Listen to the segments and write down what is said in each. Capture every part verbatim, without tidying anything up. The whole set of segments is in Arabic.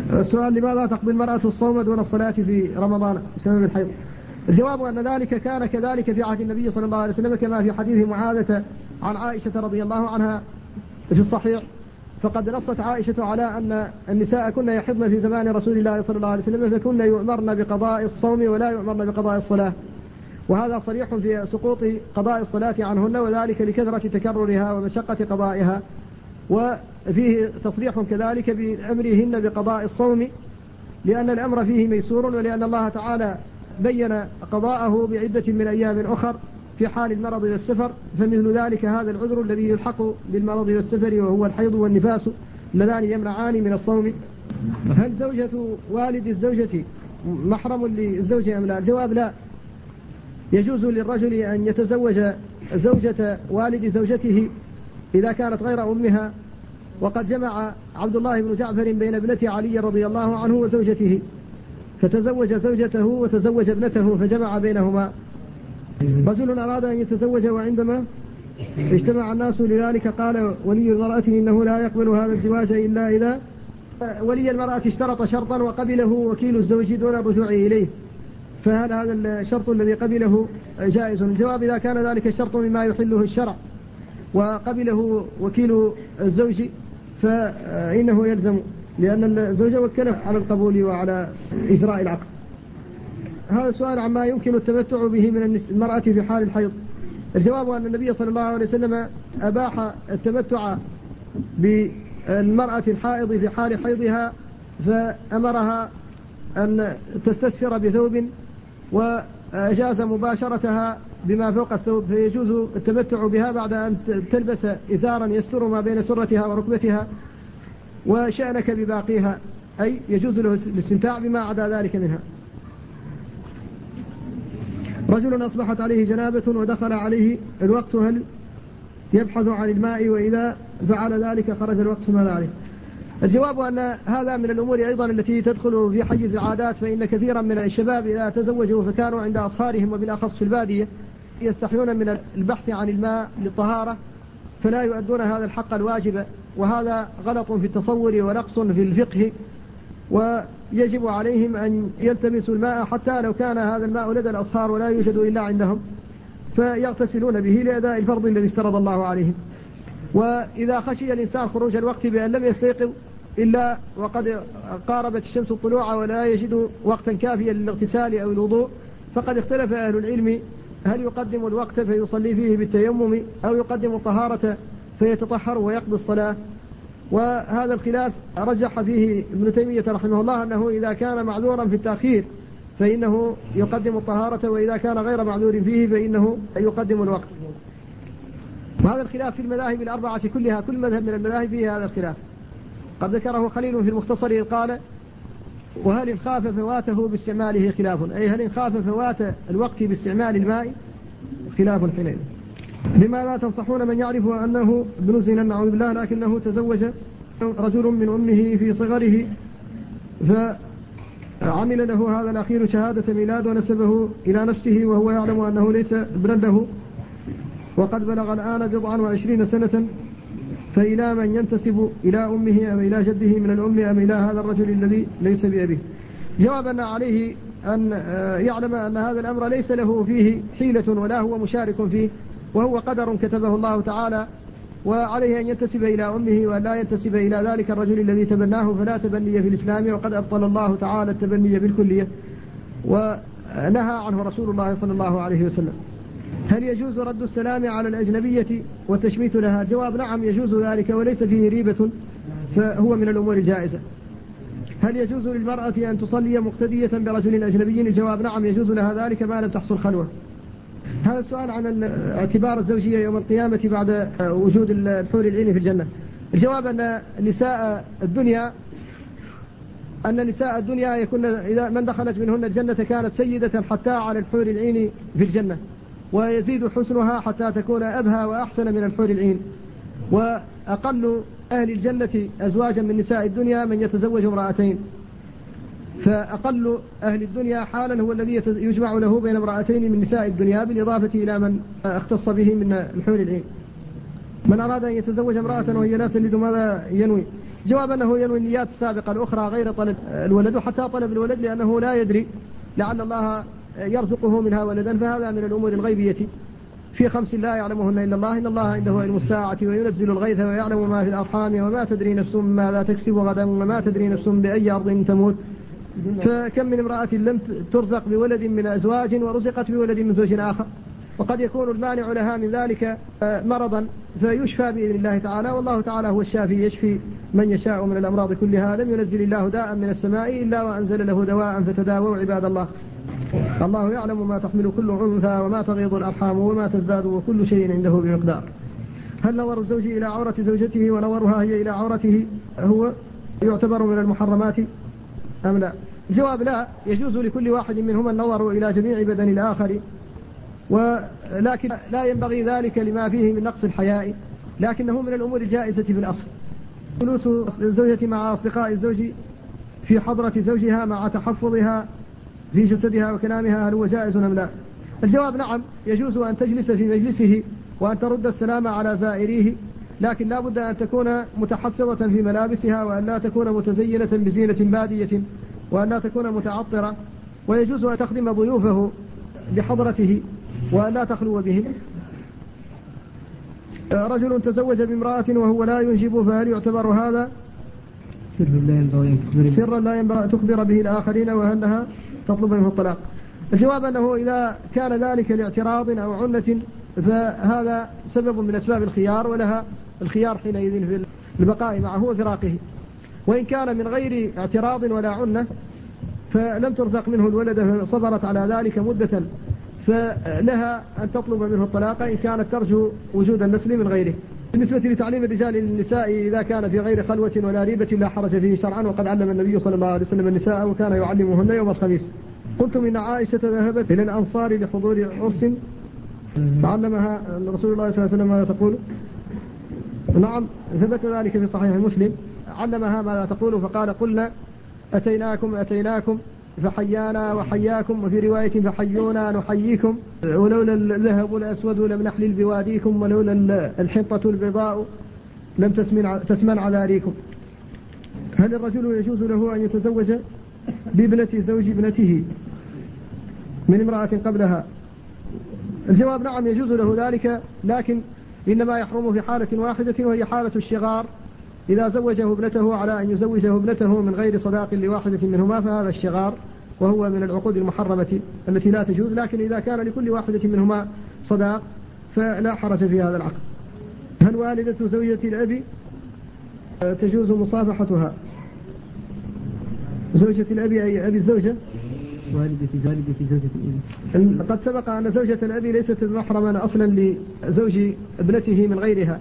السؤال: لماذا تقضي المرأة الصوم دون الصلاة في رمضان بسبب الحيض؟ الجواب أن ذلك كان كذلك في عهد النبي صلى الله عليه وسلم، كما في حديث معاذة عن عائشة رضي الله عنها في الصحيح، فقد نصت عائشة على أن النساء كن يحضن في زمان رسول الله صلى الله عليه وسلم، فكن يؤمرن بقضاء الصوم ولا يؤمرن بقضاء الصلاة، وهذا صريح في سقوط قضاء الصلاة عنهن، وذلك لكثرة تكررها ومشقة قضائها. وفيه تصريح كذلك بأمرهن بقضاء الصوم، لأن الأمر فيه ميسور، ولأن الله تعالى بين قضاءه بعدة من أيام أخر في حال المرض والسفر، فمثل ذلك هذا العذر الذي يلحق بالمرض والسفر، وهو الحيض والنفاس اللذان يمنعان من الصوم. هل زوجة والد الزوجة محرم للزوجة أم لا؟ الجواب: لا. يجوز للرجل أن يتزوج زوجة والد زوجته إذا كانت غير أمها، وقد جمع عبد الله بن جعفر بين ابنة علي رضي الله عنه وزوجته، فتزوج زوجته وتزوج ابنته فجمع بينهما. رجل أراد أن يتزوج، وعندما اجتمع الناس لذلك قال ولي المرأة إنه لا يقبل هذا الزواج إلا إذا ولي المرأة اشترط شرطا وقبله وكيل الزوج دون الرجوع إليه، فهل هذا الشرط الذي قبله جائز؟ الجواب: إذا كان ذلك الشرط مما يحله الشرع وقبله وكيل الزوج فإنه يلزم، لأن الزوج وكله على القبول وعلى إجراء العقد. هذا السؤال عما يمكن التمتع به من المرأة في حال الحيض. الجواب أن النبي صلى الله عليه وسلم أباح التمتع بالمرأة الحائض في حال حيضها، فأمرها أن تستثفر بثوب، وأجاز مباشرتها بما فوق الثوب، فيجوز التمتع بها بعد أن تلبس إزارا يستر ما بين سرتها وركبتها، وشأنك بباقيها، أي يجوز له الاستمتاع بما عدا ذلك منها. رجل أصبحت عليه جنابة ودخل عليه الوقت، هل يبحث عن الماء؟ وإذا فعل ذلك خرج الوقت ماذا عليه؟ الجواب أن هذا من الأمور أيضا التي تدخل في حيز العادات، فإن كثيرا من الشباب إذا تزوجوا فكانوا عند أصهارهم وبالأخص في البادية يستحيون من البحث عن الماء للطهارة، فلا يؤدون هذا الحق الواجب، وهذا غلط في التصور ونقص في الفقه، ويجب عليهم أن يلتمسوا الماء حتى لو كان هذا الماء لدى الأصهار ولا يوجد إلا عندهم، فيغتسلون به لأداء الفرض الذي افترض الله عليهم. وإذا خشي الإنسان خروج الوقت بأن لم يستيقظ إلا وقد قاربت الشمس الطلوع ولا يجد وقتا كافيا للاغتسال أو الوضوء، فقد اختلف أهل العلم هل يقدم الوقت فيصلي فيه بالتيمم أو يقدم الطهارة فيتطهر ويقضي الصلاة. وهذا الخلاف رجح فيه ابن تيمية رحمه الله أنه إذا كان معذورا في التأخير فإنه يقدم الطهارة، وإذا كان غير معذور فيه فإنه يقدم الوقت. وهذا الخلاف في المذاهب الأربعة كلها، كل مذهب من المذاهب فيه هذا الخلاف. قد ذكره خليل في المختصر قال: وهل إن خاف فواته باستعماله خلاف، أي هل إن خاف فوات الوقت باستعمال الماء خلاف حينئذ. لماذا تنصحون من يعرف أنه ابن زنا نعوذ بالله لكنه تزوج رجل من أمه في صغره فعمل له هذا الأخير شهادة ميلاد ونسبه إلى نفسه وهو يعلم أنه ليس ابنا له، وقد بلغ الآن بضعا وعشرين سنة، فإلى من ينتسب إلى أمه أم إلى جده من الأم أم إلى هذا الرجل الذي ليس بأبيه؟ جوابنا عليه أن يعلم أن هذا الأمر ليس له فيه حيلة ولا هو مشارك فيه، وهو قدر كتبه الله تعالى، وعليه أن ينتسب إلى أمه ولا ينتسب إلى ذلك الرجل الذي تبناه، فلا تبني في الإسلام، وقد أبطل الله تعالى التبني بالكلية ونهى عنه رسول الله صلى الله عليه وسلم. هل يجوز رد السلام على الأجنبية والتشميت لها؟ الجواب: نعم يجوز ذلك وليس فيه ريبة، فهو من الأمور الجائزة. هل يجوز للمرأة أن تصلي مقتدية برجل أجنبي؟ الجواب: نعم يجوز لها ذلك ما لم تحصل خلوة. هذا السؤال عن اعتبار الزوجية يوم القيامة بعد وجود الحور العين في الجنة. الجواب أن نساء الدنيا أن نساء الدنيا يكون إذا من دخلت منهن الجنة كانت سيدة حتى على الحور العين في الجنة، ويزيد حسنها حتى تكون أبهى وأحسن من الحور العين. وأقل أهل الجنة أزواجا من نساء الدنيا من يتزوج امرأتين، فأقل أهل الدنيا حالا هو الذي يجمع له بين امرأتين من نساء الدنيا، بالإضافة إلى من اختص به من الحور العين. من أراد أن يتزوج امرأة وهي لا تلد ماذا ينوي؟ جواب أنه ينوي النيات السابقة الأخرى غير طلب الولد، وحتى طلب الولد لأنه لا يدري لعل الله يرزقه منها ولدا، فهذا من الأمور الغيبية في خمس لا يعلمهن إلا الله: إن الله عنده علم الساعة وينزل الغيث ويعلم ما في الأرحام وما تدري نفس ماذا تكسب غدا وما تدري نفس بأي أرض تموت. فكم من امرأة لم ترزق بولد من أزواج ورزقت بولد من زوج آخر، وقد يكون المانع لها من ذلك مرضا فيشفى بإذن الله تعالى، والله تعالى هو الشافي يشفي من يشاء من الأمراض كلها. لم ينزل الله داء من السماء إلا وأنزل له دواء فتداووا عباد الله. الله يعلم ما تحمل كل أنثى وما تغيض الأرحام وما تزداد وكل شيء عنده بمقدار. هل نظر الزوج إلى عورة زوجته ونظرها هي إلى عورته هو يعتبر من المحرمات أم لا؟ الجواب لا، يجوز لكل واحد منهما النظر إلى جميع بدن الآخر، ولكن لا ينبغي ذلك لما فيه من نقص الحياء، لكنه من الأمور الجائزة في الأصل. جلوس الزوجة مع أصدقاء الزوج في حضرة زوجها مع تحفظها في جسدها وكلامها هل هو جائز أم لا؟ الجواب نعم، يجوز أن تجلس في مجلسه وأن ترد السلام على زائريه، لكن لا بد أن تكون متحفظة في ملابسها، وأن لا تكون متزينة بزينة بادية، وأن لا تكون متعطرة، ويجوز أن تخدم ضيوفه بحضرته وأن لا تخلو بهم. رجل تزوج بامرأة وهو لا ينجب، فهل يعتبر هذا سرا لا ينبغي تخبر به الآخرين، وهل لها تطلب منه الطلاق؟ الجواب أنه إذا كان ذلك لاعتراض أو عنة فهذا سبب من أسباب الخيار، ولها الخيار حينئذ في البقاء معه وفراقه. وإن كان من غير اعتراض ولا عنة فلم ترزق منه الولد فصبرت على ذلك مدة، فلها أن تطلب منه الطلاق إن كانت ترجو وجود النسل من غيره. بالنسبة لتعليم الرجال للنساء إذا كان في غير خلوة ولا ريبة لا حرج فيه شرعا، وقد علم النبي صلى الله عليه وسلم النساء وكان يعلمهن يوم الخميس. قلتم إن عائشة ذهبت إلى الأنصار لحضور عرس فعلمها رسول الله صلى الله عليه وسلم ماذا تقول؟ نعم ثبت ذلك في صحيح مسلم، علمها ماذا تقول فقال: قلنا أتيناكم أتيناكم فحيانا وحياكم، وفي رواية فحيونا نحييكم، ولولا الذهب الأسود لم نحلل بواديكم، ولولا الحنطة البيضاء لم تسمن عذاريكم. هل الرجل يجوز له أن يتزوج بابنة زوج ابنته من امرأة قبلها؟ الجواب نعم يجوز له ذلك، لكن إنما يحرم في حالة واحدة وهي حالة الشغار، إذا زوجه ابنته على أن يزوجه ابنته من غير صداق لواحدة منهما فهذا الشغار، وهو من العقود المحرمة التي لا تجوز. لكن إذا كان لكل واحدة منهما صداق فلا حرج في هذا العقد. هل والدة زوجة الأب تجوز مصافحتها؟ زوجة الأب أي أبي الزوجة؟ والدة والدة زوجة الأب. قد سبق أن زوجة الأب ليست محرما أصلا لزوج ابنته من غيرها.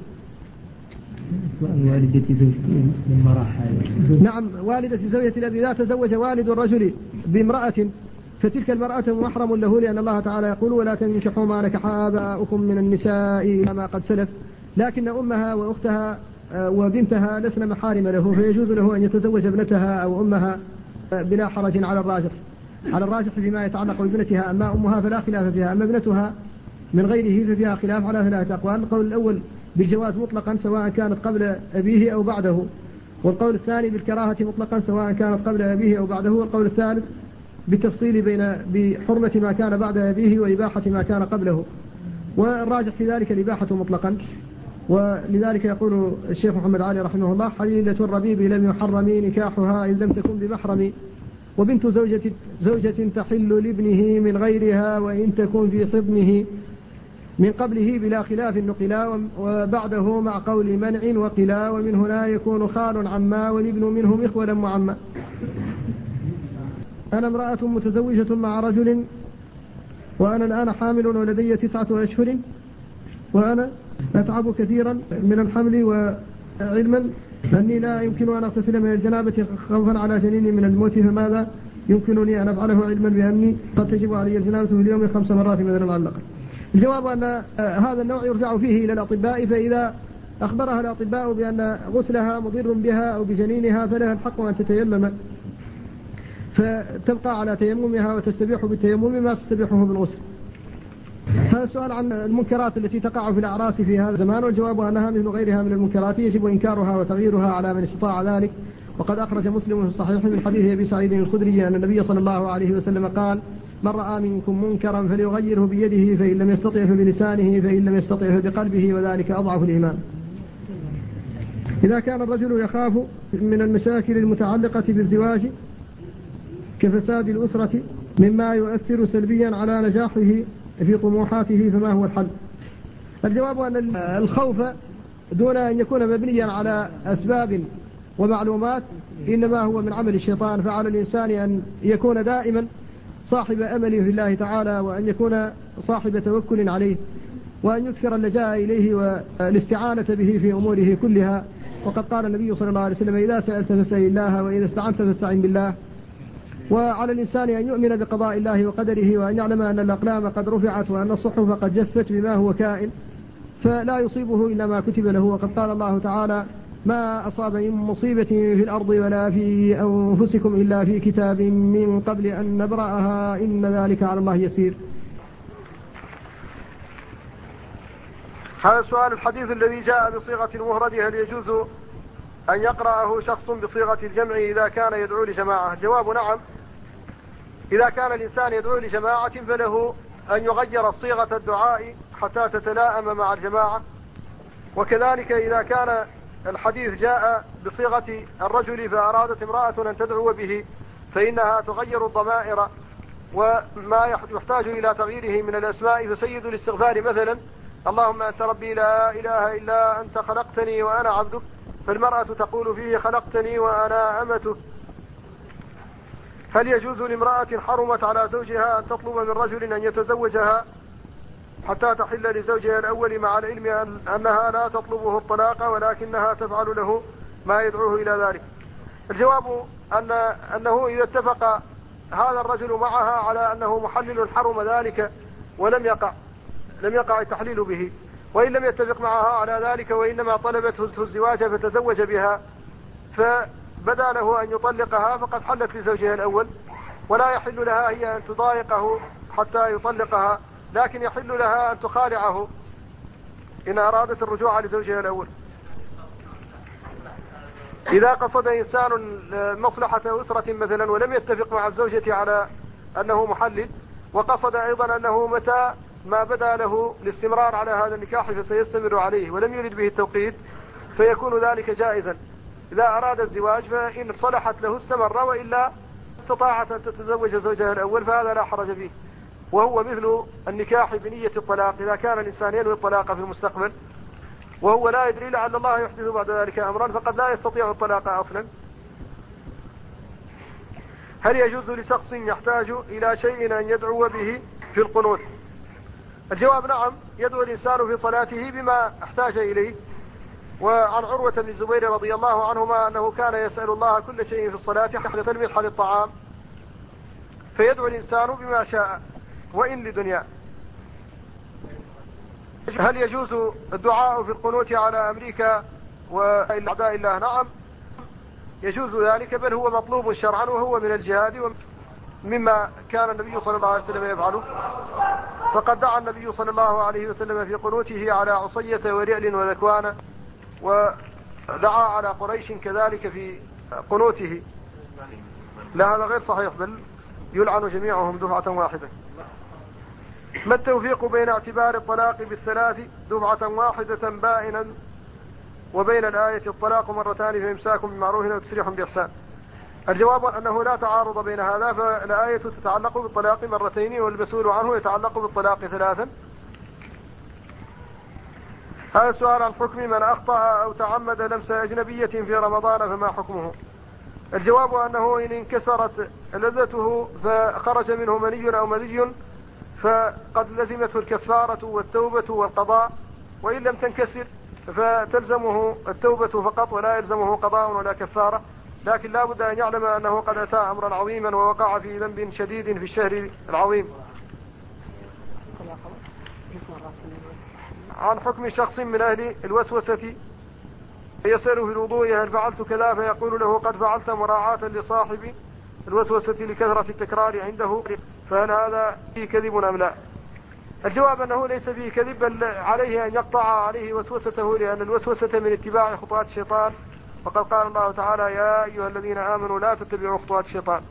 والدة زوجة من مراحل. نعم والدة زوجة الأب إذا تزوج والد الرجل بامرأة فتلك المرأة محرم له، لأن الله تعالى يقول: ولا تنكحوا ما نكح آباؤكم من النساء كما قد سلف، لكن أمها وأختها وبنتها لسن محارم له، فيجوز له أن يتزوج ابنتها أو أمها بلا حرج على الراجح على الراجح فيما يتعلق بابنتها. أما أمها فلا خلاف فيها، أما ابنتها من غيره ففيها خلاف على ثلاثة أقوال. القول الأول بالجواز مطلقا سواء كانت قبل أبيه أو بعده، والقول الثاني بالكراهة مطلقا سواء كانت قبل أبيه أو بعده، والقول الثالث بالتفصيل بين بحرمة ما كان بعد أبيه وإباحة ما كان قبله، والراجح في ذلك الإباحة مطلقا. ولذلك يقول الشيخ محمد علي رحمه الله: حليلة الربيب لم يحرم نكاحها إن لم تكن بمحرم، وبنت زوجة, زوجة تحل لابنه من غيرها وإن تكن في حضنه من قبله بلا خلاف نقلا، وبعده مع قول منع وقلا، ومن هنا يكون خال عما والابن منه مخولا معما. أنا امرأة متزوجة مع رجل وأنا الآن حامل ولدي تسعة أشهر، وأنا أتعب كثيرا من الحمل، وعلما أني لا يمكن أن أغتسل من الجنابة خوفا على جنيني من الموت، فماذا يمكنني أن أفعله علما بأني قد تجب علي الجنابة في اليوم خمس مرات مثلا على الأقل؟ الجواب أن هذا النوع يرجع فيه إلى الأطباء، فإذا أخبرها الأطباء بأن غسلها مضر بها أو بجنينها فلها الحق أن تتيمم، فتبقى على تيممها وتستبيح بالتيمم ما تستبيحه بالغسل. هذا السؤال عن المنكرات التي تقع في الأعراس في هذا الزمان، والجواب أنها مثل غيرها من المنكرات يجب إنكارها وتغييرها على من استطاع ذلك. وقد أخرج مسلم في الصحيح من حديث أبي سعيد الخدري أن النبي صلى الله عليه وسلم قال: من رأى منكم منكرا فليغيره بيده، فإن لم يستطع فبلسانه، فإن لم يستطع فبقلبه، وذلك أضعف الإيمان. إذا كان الرجل يخاف من المشاكل المتعلقة بالزواج كفساد الأسرة مما يؤثر سلبيا على نجاحه في طموحاته، فما هو الحل؟ الجواب أن الخوف دون أن يكون مبنيا على أسباب ومعلومات إنما هو من عمل الشيطان. فعلى الإنسان أن يكون دائما صاحب أمل في الله تعالى، وأن يكون صاحب توكل عليه، وأن يكثر اللجاء إليه والاستعانة به في أموره كلها. وقد قال النبي صلى الله عليه وسلم: إذا سألت فاسأل الله، وإذا استعنت فاستعن بالله. وعلى الإنسان أن يؤمن بقضاء الله وقدره، وأن يعلم أن الأقلام قد رفعت وأن الصحف قد جفت بما هو كائن، فلا يصيبه إلا ما كتب له. وقد قال الله تعالى: ما أصاب من مصيبة في الأرض ولا في أنفسكم إلا في كتاب من قبل أن نبرأها إن ذلك على الله يسير. هذا سؤال: الحديث الذي جاء بصيغة المفرد هل يجوز أن يقرأه شخص بصيغة الجمع إذا كان يدعو لجماعة؟ الجواب: نعم. إذا كان الإنسان يدعو لجماعة فله أن يغير صيغة الدعاء حتى تتلائم مع الجماعة. وكذلك إذا كان الحديث جاء بصيغة الرجل فأرادت امرأة أن تدعو به فإنها تغير الضمائر وما يحتاج إلى تغييره من الأسماء. فسيد الاستغفار مثلا: اللهم أنت ربي لا إله إلا أنت خلقتني وأنا عبدك، فالمرأة تقول فيه: خلقتني وأنا أمتك. هل يجوز لامرأة حرمت على زوجها أن تطلب من رجل أن يتزوجها حتى تحل لزوجها الأول، مع العلم أنها لا تطلبه الطلاق ولكنها تفعل له ما يدعوه إلى ذلك؟ الجواب أن أنه إذا اتفق هذا الرجل معها على أنه محلل حرم ذلك ولم يقع لم يقع التحليل به، وإن لم يتفق معها على ذلك وإنما طلبته الزواج فتزوج بها فبدا له أن يطلقها فقد حلت لزوجها الأول، ولا يحل لها هي أن تضايقه حتى يطلقها، لكن يحل لها أن تخالعه إن أرادت الرجوع لزوجها الأول. إذا قصد إنسان مصلحة أسرة مثلا ولم يتفق مع الزوجة على أنه محلل، وقصد أيضا أنه متى ما بدا له الاستمرار على هذا النكاح فسيستمر عليه ولم يرد به التوقيت، فيكون ذلك جائزا. إذا أراد الزواج فإن صلحت له استمر، وإلا استطاعت أن تتزوج زوجها الأول فهذا لا حرج فيه. وهو مثل النكاح بنية الطلاق، إذا كان الإنسان ينوي الطلاق في المستقبل وهو لا يدري لعل الله يحدث بعد ذلك أمرا فقد لا يستطيع الطلاق أصلا. هل يجوز لشخص يحتاج إلى شيء أن يدعو به في القنوت؟ الجواب: نعم، يدعو الإنسان في صلاته بما احتاج إليه. وعن عروة بن الزبير رضي الله عنهما أنه كان يسأل الله كل شيء في الصلاة حتى الملح للطعام، فيدعو الإنسان بما شاء وإن لدنيا. هل يجوز الدعاء في القنوت على أمريكا وأعداء الله؟ نعم، يجوز ذلك، بل هو مطلوب شرعا وهو من الجهاد مما كان النبي صلى الله عليه وسلم يفعله. فقد دعا النبي صلى الله عليه وسلم في قنوته على عصية ورعل وذكوان، ودعا على قريش كذلك في قنوته. لا، هذا غير صحيح، بل يلعن جميعهم دفعة واحدة. ما التوفيق بين اعتبار الطلاق بالثلاث دفعة واحدة بائنا وبين الآية الطلاق مرتان فإمساك بمعروف وتسريح بإحسان؟ الجواب أنه لا تعارض بين هذا، فالآية تتعلق بالطلاق مرتين والمسؤول عنه يتعلق بالطلاق ثلاثا. هذا السؤال عن حكم من أخطأ أو تعمد لمس أجنبية في رمضان فما حكمه؟ الجواب أنه إن انكسرت لذته فخرج منه مني أو مذي فقد لزمته الكفارة والتوبة والقضاء، وإن لم تنكسر فتلزمه التوبة فقط ولا يلزمه قضاء ولا كفارة، لكن لا بد أن يعلم أنه قد أتى أمرا عظيما ووقع في ذنب شديد في الشهر العظيم. عن حكم شخص من أهل الوسوسة يسأل في الوضوء هل فعلت كذا فيقول له قد فعلت مراعاة لصاحب الوسوسة لكثرة التكرار عنده، فهل هذا فيه كذب أم لا؟ الجواب أنه ليس فيه كذب، بل عليه أن يقطع عليه وسوسته، لأن الوسوسة من اتباع خطوات الشيطان، وقد قال الله تعالى: يا أيها الذين آمنوا لا تتبعوا خطوات الشيطان.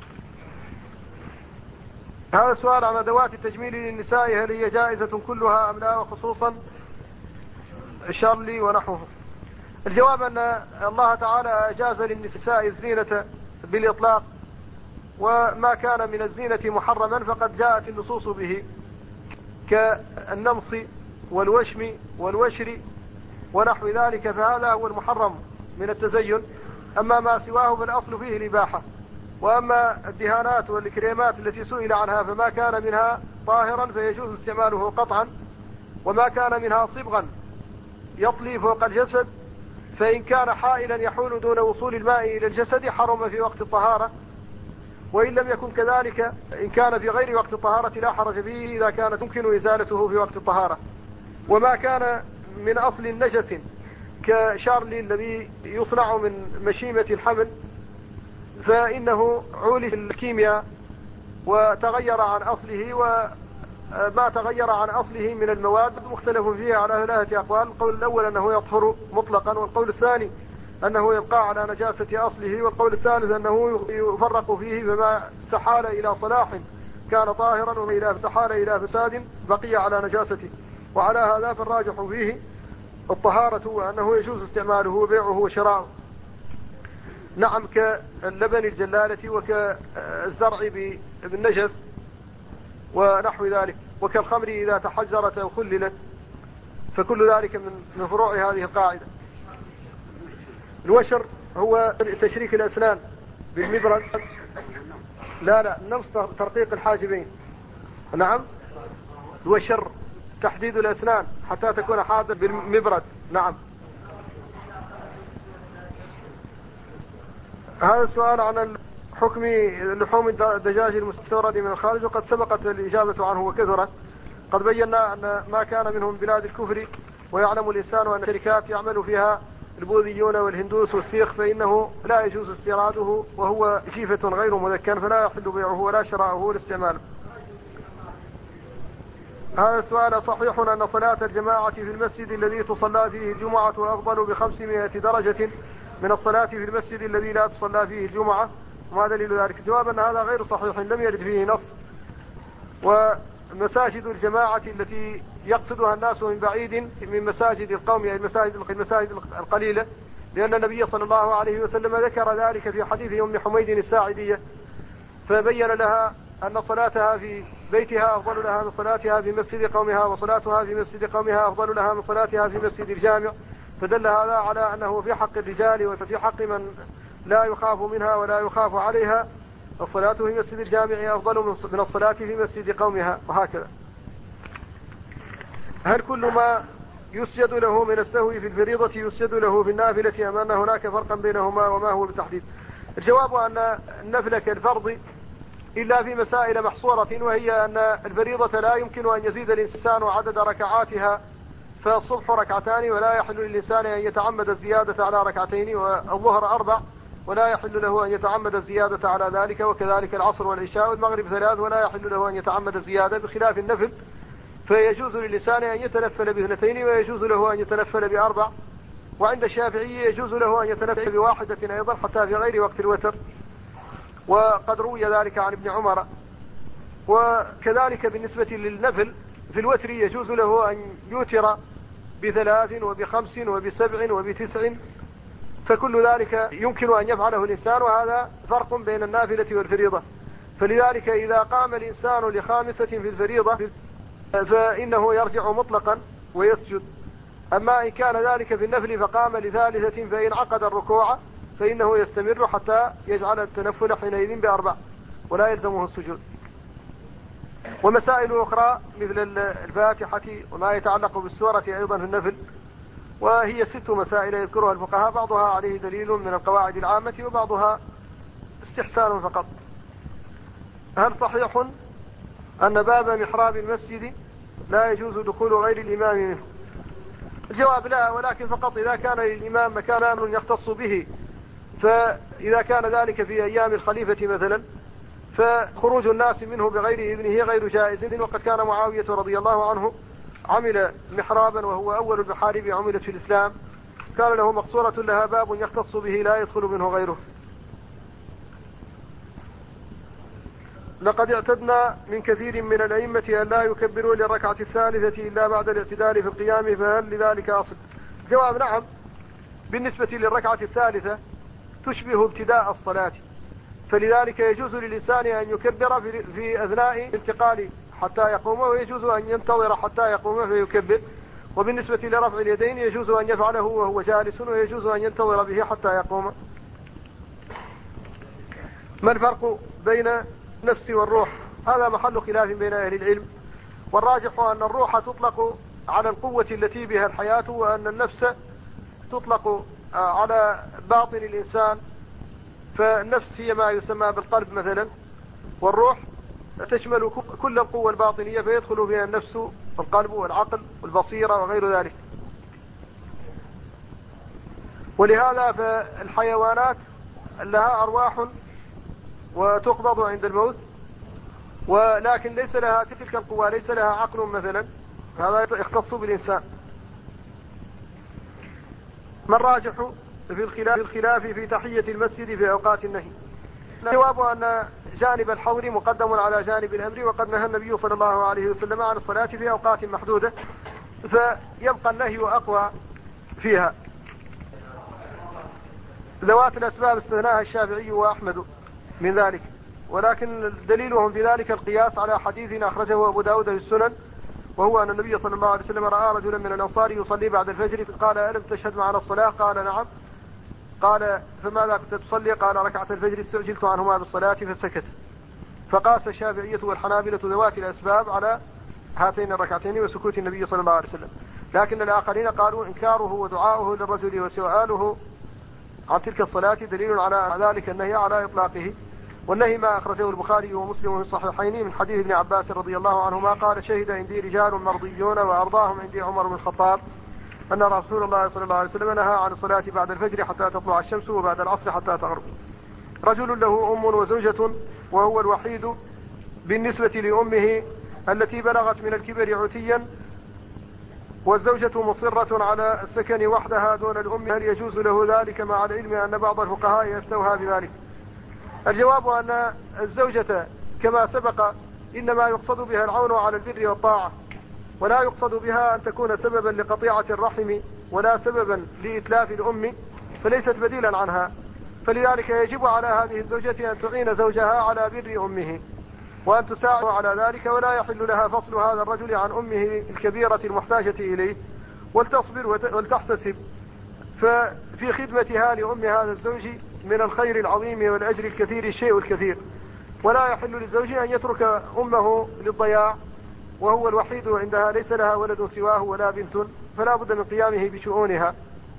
هذا السؤال عن أدوات التجميل للنساء هل هي جائزة كلها أم لا، وخصوصا الشرلي ونحوه. الجواب أن الله تعالى أجاز للنساء الزينة بالإطلاق، وما كان من الزينة محرما فقد جاءت النصوص به، كالنمص والوشم والوشر ونحو ذلك، فهذا هو المحرم من التزين. أما ما سواه فالأصل فيه الإباحة. وأما الدهانات والكريمات التي سئل عنها فما كان منها طاهرا فيجوز استعماله قطعا، وما كان منها صبغا يطلي فوق الجسد فإن كان حائلا يحول دون وصول الماء إلى الجسد حرم في وقت الطهارة، وإن لم يكن كذلك إن كان في غير وقت الطهارة لا حرج فيه إذا كانت يمكن إزالته في وقت الطهارة. وما كان من أصل النجس كشارلي الذي يصنع من مشيمة الحمل فإنه عولج الكيمياء وتغير عن أصله، وما تغير عن أصله من المواد مختلف فيها على ثلاثة أقوال. القول الأول أنه يطهر مطلقا، والقول الثاني أنه يبقى على نجاسة أصله، والقول الثالث أنه يفرق فيه فما استحال إلى صلاح كان طاهرا وما استحال إلى فساد بقي على نجاسته. وعلى هذا فالراجح فيه الطهارة، وأنه يجوز استعماله وبيعه وشراؤه. نعم، كاللبن الجلالة وكالزرع بالنجس ونحو ذلك، وكالخمر إذا تحجرت أو خللت، فكل ذلك من فروع هذه القاعدة. الوشر هو تشريك الأسنان بالمبرد، لا لا نفس ترقيق الحاجبين. نعم، الوشر تحديد الأسنان حتى تكون حادة بالمبرد. نعم. هذا السؤال عن حكم لحوم الدجاج المستورد من الخارج، وقد سبقت الإجابة عنه وكثرت. قد بينا أن ما كان منهم بلاد الكفر، ويعلم الإنسان أن شركات يعمل فيها البوذيون والهندوس والسيخ فإنه لا يجوز استيراده، وهو جيفة غير مذكن فلا يحل بيعه ولا شراؤه ولا استعماله. هذا السؤال: صحيح أن صلاة الجماعة في المسجد الذي تصلى فيه الجمعة أفضل بخمسمائة درجة من الصلاة في المسجد الذي لا تصلى فيه الجمعة؟ وما دليل ذلك؟ جواب أن هذا غير صحيح، لم يرد فيه نص. ومساجد الجماعة التي يقصدها الناس من بعيد من مساجد القوم، يعني المساجد المساجد القليلة، لأن النبي صلى الله عليه وسلم ذكر ذلك في حديث أم حميد الساعدية، فبين لها أن صلاتها في بيتها أفضل لها من صلاتها في مسجد قومها، وصلاتها في مسجد قومها أفضل لها من صلاتها في مسجد الجامع. فدل هذا على أنه في حق الرجال وفي حق من لا يخاف منها ولا يخاف عليها الصلاة في مسجد الجامع أفضل من الصلاة في مسجد قومها، وهكذا. هل كل ما يسجد له من السهو في الفريضة يسجد له في النافلة، أم أن هناك فرقا بينهما وما هو بالتحديد؟ الجواب أن النفل كالفرض إلا في مسائل محصورة، وهي أن الفريضة لا يمكن أن يزيد الإنسان عدد ركعاتها، فالصبح ركعتان ولا يحل للإنسان أن يتعمد الزيادة على ركعتين، والظهر أربع ولا يحل له أن يتعمد الزيادة على ذلك، وكذلك العصر والعشاء والمغرب ثلاث ولا يحل له أن يتعمد الزيادة، بخلاف النفل فيجوز للإنسان أن يتنفل باثنتين ويجوز له أن يتنفل بأربع، وعند الشافعي يجوز له أن يتنفل بواحدة أيضا حتى في غير وقت الوتر، وقد روي ذلك عن ابن عمر. وكذلك بالنسبة للنفل في الوتر يجوز له أن يوتر بثلاث وبخمس وبسبع وبتسع، فكل ذلك يمكن أن يفعله الإنسان، وهذا فرق بين النافلة والفريضة. فلذلك إذا قام الإنسان لخامسة في الفريضة فإنه يرجع مطلقا ويسجد. أما إن كان ذلك في النفل فقام لثالثة فإن عقد الركوع فإنه يستمر حتى يجعل التنفل حينئذ بأربع ولا يلزمه السجود. ومسائل أخرى مثل الفاتحة وما يتعلق بالسورة أيضا في النفل، وهي ست مسائل يذكرها الفقهاء، بعضها عليه دليل من القواعد العامة وبعضها استحسان فقط. هل صحيح أن باب محراب المسجد لا يجوز دخول غير الإمام منه؟ الجواب لا، ولكن فقط إذا كان للإمام مكان يختص به، فإذا كان ذلك في أيام الخليفة مثلا فخروج الناس منه بغير إذنه غير جائز. وقد كان معاوية رضي الله عنه عمل محرابا وهو أول المحارب عملت في الإسلام، كان له مقصورة لها باب يختص به لا يدخل منه غيره. لقد اعتدنا من كثير من الأئمة أن لا يكبروا للركعة الثالثة إلا بعد الاعتدال في القيام، فهل لذلك أصل؟ جواب: نعم، بالنسبة للركعة الثالثة تشبه ابتداء الصلاة، فلذلك يجوز للإنسان أن يكبر في أثناء الانتقال حتى يقوم، ويجوز أن ينتظر حتى يقوم فيكبر. وبالنسبة لرفع اليدين يجوز أن يفعله وهو جالس، ويجوز أن ينتظر به حتى يقوم. ما الفرق بين النفس والروح؟ هذا محل خلاف بين أهل العلم، والراجح أن الروح تطلق على القوة التي بها الحياة، وأن النفس تطلق على باطن الإنسان. فالنفس هي ما يسمى بالقلب مثلا، والروح تشمل كل القوة الباطنية، فيدخل فيها النفس والقلب والعقل والبصيرة وغير ذلك. ولهذا فالحيوانات لها أرواح وتقبض عند الموت، ولكن ليس لها تلك القوة، ليس لها عقل مثلا، هذا يختص بالإنسان. ما الراجح في الخلاف, في الخلاف في تحية المسجد في أوقات النهي؟ الجواب أن جانب الحظر مقدم على جانب الأمر، وقد نهى النبي صلى الله عليه وسلم عن الصلاة في أوقات محدودة، فيبقى النهي أقوى فيها. ذوات الأسباب استثناها الشافعي وأحمد من ذلك، ولكن دليلهم في ذلك القياس على حديث أخرجه أبو داود في السنن، وهو أن النبي صلى الله عليه وسلم رأى رجلا من الأنصار يصلي بعد الفجر، قال: ألم تشهد معنا الصلاة؟ قال: نعم. قال: فماذا كنت تصلي؟ قال: ركعة الفجر استعجلت عنهما بالصلاة، فسكت. فقاس الشافعية والحنابلة ذوات الأسباب على هاتين الركعتين وسكوت النبي صلى الله عليه وسلم، لكن الآخرين قالوا إنكاره ودعاؤه للرجل وسؤاله عن تلك الصلاة دليل على ذلك النهي على إطلاقه. والنهي ما أخرجه البخاري ومسلم في الصحيحين من حديث ابن عباس رضي الله عنهما قال: شهد عندي رجال مرضيون وأرضاهم عندي عمر بن الخطاب أن رسول الله صلى الله عليه وسلم نهى عن الصلاة بعد الفجر حتى تطلع الشمس وبعد العصر حتى تغرب. رجل له أم وزوجة وهو الوحيد بالنسبة لأمه التي بلغت من الكبر عتيا، والزوجة مصرة على السكن وحدها دون الأم، هل يجوز له ذلك مع العلم أن بعض الفقهاء يفتوها بذلك؟ الجواب أن الزوجة كما سبق إنما يقصد بها العون على البر والطاعة، ولا يقصد بها أن تكون سببا لقطيعة الرحم ولا سببا لإتلاف الأم، فليست بديلا عنها. فلذلك يجب على هذه الزوجة أن تعين زوجها على بر أمه وأن تساعد على ذلك، ولا يحل لها فصل هذا الرجل عن أمه الكبيرة المحتاجة إليه، ولتصبر ولتحتسب ففي خدمتها لأم هذا الزوج من الخير العظيم والأجر الكثير الشيء الكثير. ولا يحل للزوج أن يترك أمه للضياع وهو الوحيد عندها، ليس لها ولد سواه ولا بنت، فلا بد من قيامه بشؤونها.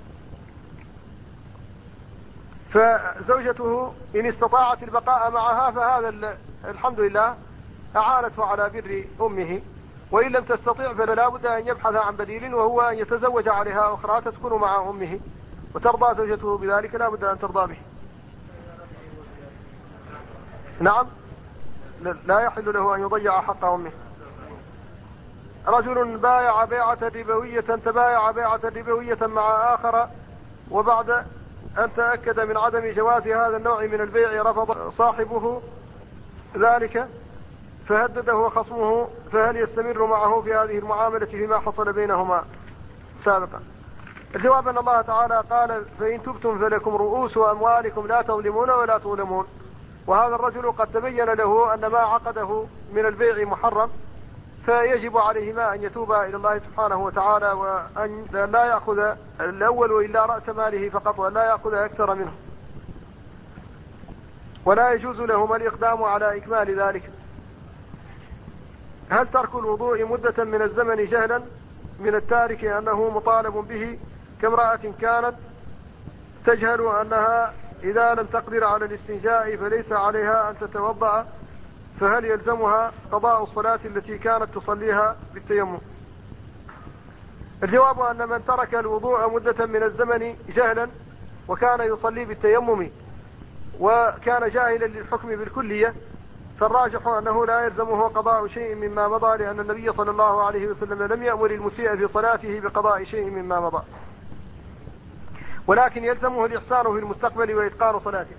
فزوجته إن استطاعت البقاء معها فهذا الحمد لله أعانته على بر أمه، وإن لم تستطيع فلا بد أن يبحث عن بديل، وهو أن يتزوج عليها أخرى تسكن مع أمه، وترضى زوجته بذلك، لا بد أن ترضى به. نعم، لا يحل له أن يضيع حق أمه. رجل بايع بيعة ربوية تبايع بيعة ربوية مع آخر، وبعد أن تأكد من عدم جواز هذا النوع من البيع رفض صاحبه ذلك فهدده خصمه، فهل يستمر معه في هذه المعاملة فيما حصل بينهما سابقا؟ الجواب أن الله تعالى قال: فإن تبتم فلكم رؤوس أموالكم لا تظلمون ولا تظلمون. وهذا الرجل قد تبين له أن ما عقده من البيع محرم، فيجب عليهما أن يتوبا إلى الله سبحانه وتعالى، وأن لا يأخذ الأول إلا رأس ماله فقط، وأن لا يأخذ أكثر منه، ولا يجوز لهما الإقدام على إكمال ذلك. هل ترك الوضوء مدة من الزمن جهلا من التارك أنه مطالب به، كامرأة كانت تجهل أنها إذا لم تقدر على الاستنجاء فليس عليها أن تتوضأ، فهل يلزمها قضاء الصلاة التي كانت تصليها بالتيمم؟ الجواب أن من ترك الوضوء مدة من الزمن جهلا وكان يصلي بالتيمم وكان جاهلا للحكم بالكلية، فالراجح أنه لا يلزمه قضاء شيء مما مضى، لأن النبي صلى الله عليه وسلم لم يأمر المسيء في صلاته بقضاء شيء مما مضى، ولكن يلزمه الإحسان في المستقبل وإتقان صلاته.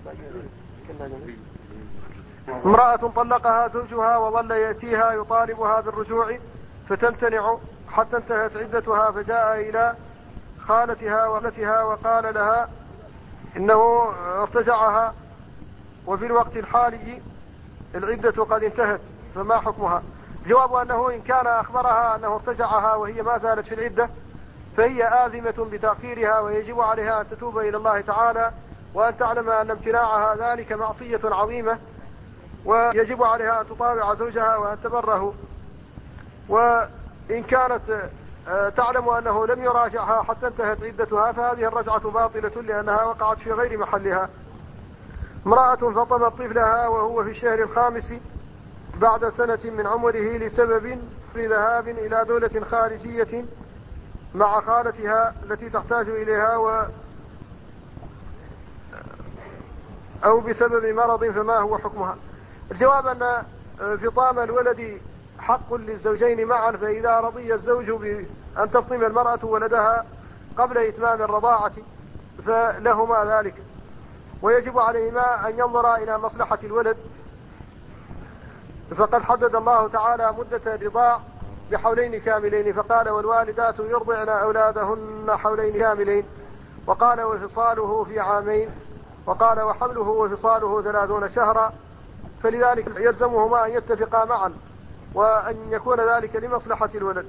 امرأة طلقها زوجها وظل يأتيها يطالبها بالرجوع فتمتنع حتى انتهت عدتها، فجاء إلى خالتها وخالتها وقال لها إنه ارتجعها وفي الوقت الحالي العدة قد انتهت، فما حكمها؟ جواب أنه إن كان أخبرها أنه ارتجعها وهي ما زالت في العدة فهي آثمة بتأخيرها، ويجب عليها أن تتوب إلى الله تعالى، وأن تعلم أن امتناعها ذلك معصية عظيمة، ويجب عليها أن تطاوع زوجها وأن تبره. وإن كانت تعلم أنه لم يراجعها حتى انتهت عدتها فهذه الرجعة باطلة، لأنها وقعت في غير محلها. امرأة فطمت طفلها وهو في الشهر الخامس بعد سنة من عمره لسبب ذهاب إلى دولة خارجية مع خالتها التي تحتاج إليها و أو بسبب مرض، فما هو حكمها؟ الجواب أن فطام الولد حق للزوجين معا، فإذا رضي الزوج بأن تفطم المرأة ولدها قبل إتمام الرضاعة فلهما ذلك، ويجب عليهما أن ينظرا إلى مصلحة الولد، فقد حدد الله تعالى مدة الرضاع بحولين كاملين، فقال والوالدات يرضعن أولادهن حولين كاملين، وقال وفصاله في عامين، وقال وحمله وفصاله ثلاثون شهرا، فلذلك يلزمهما أن يتفقا معا وأن يكون ذلك لمصلحة الولد.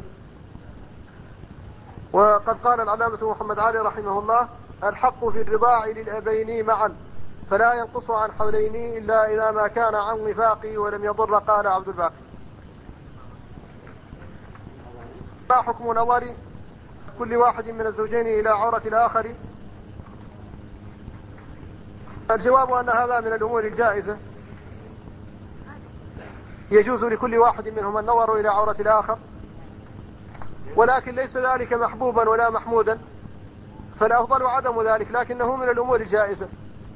وقد قال العلامة محمد علي رحمه الله الحق في الرضاع للأبين معا فلا ينقص عن حولين إلا إذا ما كان عن وفاق ولم يضر. قال عبد الباقي ما حكم نظر كل واحد من الزوجين إلى عورة الآخر؟ الجواب أن هذا من الأمور الجائزة، يجوز لكل واحد منهم النظر إلى عورة الآخر، ولكن ليس ذلك محبوبا ولا محمودا، فالأفضل عدم ذلك، لكنه من الأمور الجائزة.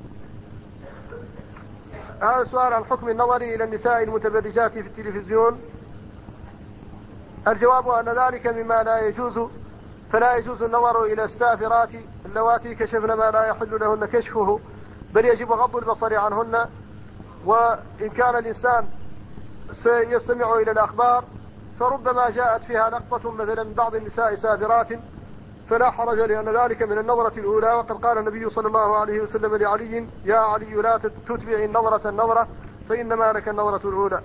هذا سؤال عن حكم النظر إلى النساء المتبرجات في التلفزيون. الجواب أن ذلك مما لا يجوز، فلا يجوز النظر إلى السافرات اللواتي كشفن ما لا يحل لهن كشفه، بل يجب غض البصر عنهن. وإن كان الإنسان سيستمع إلى الأخبار فربما جاءت فيها لقطة مثلا من بعض النساء سافرات فلا حرج، لأن ذلك من النظرة الأولى، وقد قال النبي صلى الله عليه وسلم لعلي يا علي لا تتبع النظرة النظرة فإنما لك النظرة الأولى.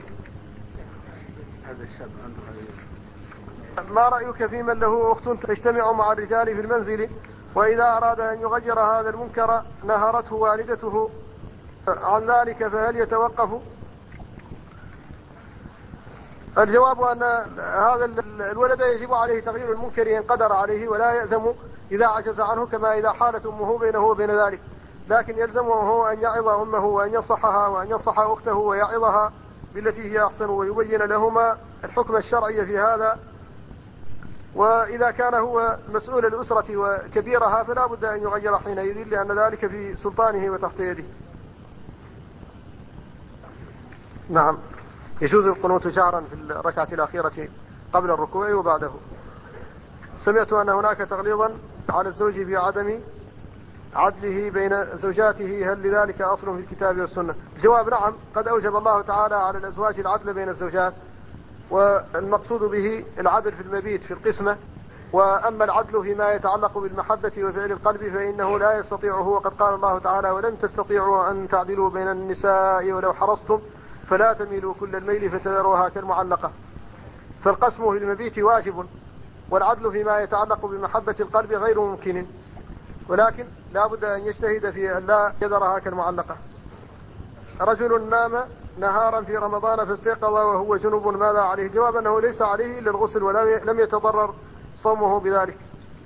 ما رأيك في من له أخت تجتمع مع الرجال في المنزل وإذا أراد أن يغير هذا المنكر نهرته والدته عن ذلك، فهل يتوقف؟ الجواب أن هذا الولد يجب عليه تغيير المنكر إن قدر عليه، ولا يأثم إذا عجز عنه، كما إذا حالت أمه بينه وبين ذلك، لكن يلزمه أن يعظ أمه وأن ينصحها وأن ينصح أخته ويعظها بالتي هي أحسن، ويبين لهما الحكم الشرعي في هذا. وإذا كان هو مسؤول الأسرة وكبيرها فلا بد أن يغير حينئذ، لأن ذلك في سلطانه وتحت يده. نعم. يجوز القنوت جهرا في الركعة الأخيرة قبل الركوع وبعده. سمعت أن هناك تغليظا على الزوج بعدم عدله بين زوجاته، هل لذلك أصل في الكتاب والسنة؟ الجواب نعم، قد أوجب الله تعالى على الأزواج العدل بين الزوجات، والمقصود به العدل في المبيت في القسمة، وأما العدل فيما يتعلق بالمحبة وفعل القلب فإنه لا يستطيعه، وقد قال الله تعالى ولن تستطيعوا أن تعدلوا بين النساء ولو حرصتم فلا تميلوا كل الميل فتذروها كالمعلقة. فالقسم في المبيت واجب، والعدل فيما يتعلق بمحبة القلب غير ممكن، ولكن لا بد أن يجتهد في أن لا يذرها كالمعلقة. رجل نام نهارا في رمضان فاستيقظ وهو جنب ماذا عليه؟ جواب أنه ليس عليه إلا الغسل ولم يتضرر صومه بذلك.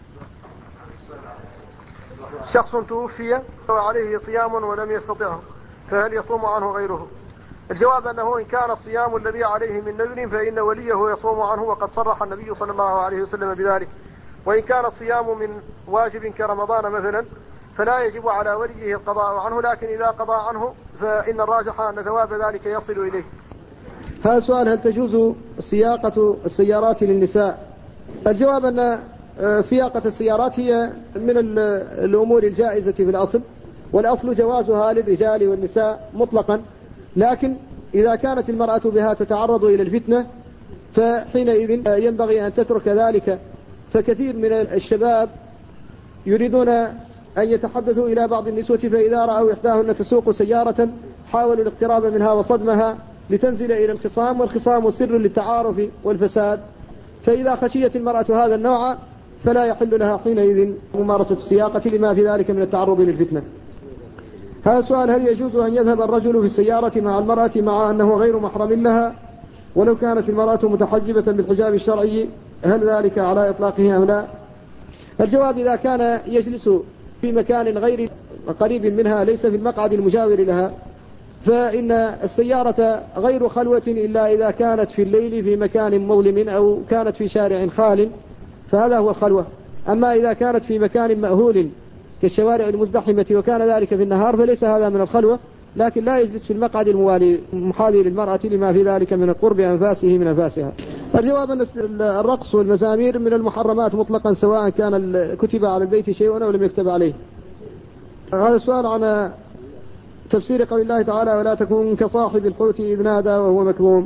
شخص توفي وعليه صيام ولم يستطعه فهل يصوم عنه غيره؟ الجواب أنه إن كان الصيام الذي عليه من نذر فإن وليه يصوم عنه، وقد صرح النبي صلى الله عليه وسلم بذلك. وإن كان الصيام من واجب كرمضان مثلا فلا يجب على وليه القضاء عنه، لكن إذا قضى عنه فإن الراجح أن ثواب ذلك يصل إليه. هذا سؤال: هل تجوز سياقة السيارات للنساء؟ الجواب أن سياقة السيارات هي من الأمور الجائزة في الأصل، والأصل جوازها للرجال والنساء مطلقا، لكن إذا كانت المرأة بها تتعرض إلى الفتنة فحينئذ ينبغي أن تترك ذلك. فكثير من الشباب يريدون أن يتحدثوا إلى بعض النسوة، فإذا رأوا إحداهن تسوق سيارة حاولوا الاقتراب منها وصدمها لتنزل إلى الخصام، والخصام سر للتعارف والفساد. فإذا خشيت المرأة هذا النوع فلا يحل لها حينئذ ممارسة السياقة لما في ذلك من التعرض للفتنة. هذا سؤال: هل يجوز أن يذهب الرجل في السيارة مع المرأة مع أنه غير محرم لها ولو كانت المرأة متحجبة بالحجاب الشرعي؟ هل ذلك على إطلاقه أم لا؟ الجواب: إذا كان يجلس في مكان غير قريب منها ليس في المقعد المجاور لها، فإن السيارة غير خلوة إلا إذا كانت في الليل في مكان مظلم أو كانت في شارع خال، فهذا هو الخلوة. أما إذا كانت في مكان مأهول كالشوارع المزدحمة وكان ذلك في النهار فليس هذا من الخلوة، لكن لا يجلس في المقعد الموالي المحاذي للمرأة لما في ذلك من قرب أنفاسه من أنفاسها. الجواب أن الرقص والمزامير من المحرمات مطلقا، سواء كان كتب على البيت شيء أو لم يكتب عليه. هذا السؤال عن تفسير قول الله تعالى: ولا تكن كصاحب الحوت إذ نادى وهو مكظوم.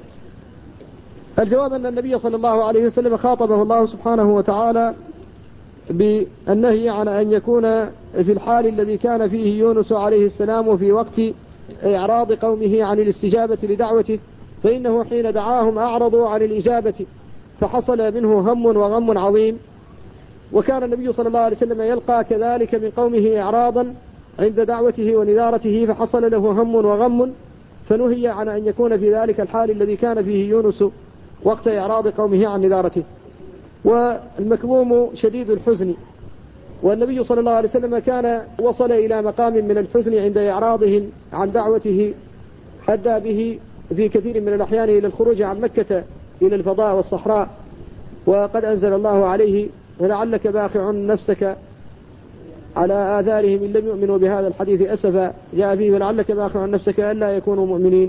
الجواب أن النبي صلى الله عليه وسلم خاطبه الله سبحانه وتعالى بالنهي عن أن يكون في الحال الذي كان فيه يونس عليه السلام في وقت إعراض قومه عن الاستجابة لدعوته، فإنه حين دعاهم أعرضوا عن الإجابة فحصل منه هم وغم عظيم. وكان النبي صلى الله عليه وسلم يلقى كذلك من قومه إعراضا عند دعوته ونذارته فحصل له هم وغم، فنهي عن أن يكون في ذلك الحال الذي كان فيه يونس وقت إعراض قومه عن نذارته. والمكظوم شديد الحزن، والنبي صلى الله عليه وسلم كان وصل إلى مقام من الحزن عند إعراضهم عن دعوته أدى به في كثير من الأحيان إلى الخروج عن مكة إلى الفضاء والصحراء. وقد أنزل الله عليه: ولعلك باخع نفسك على آثارهم إن لم يؤمنوا بهذا الحديث أسفا، جاء فيه: ولعلك باخع نفسك ألا يكونوا مؤمنين.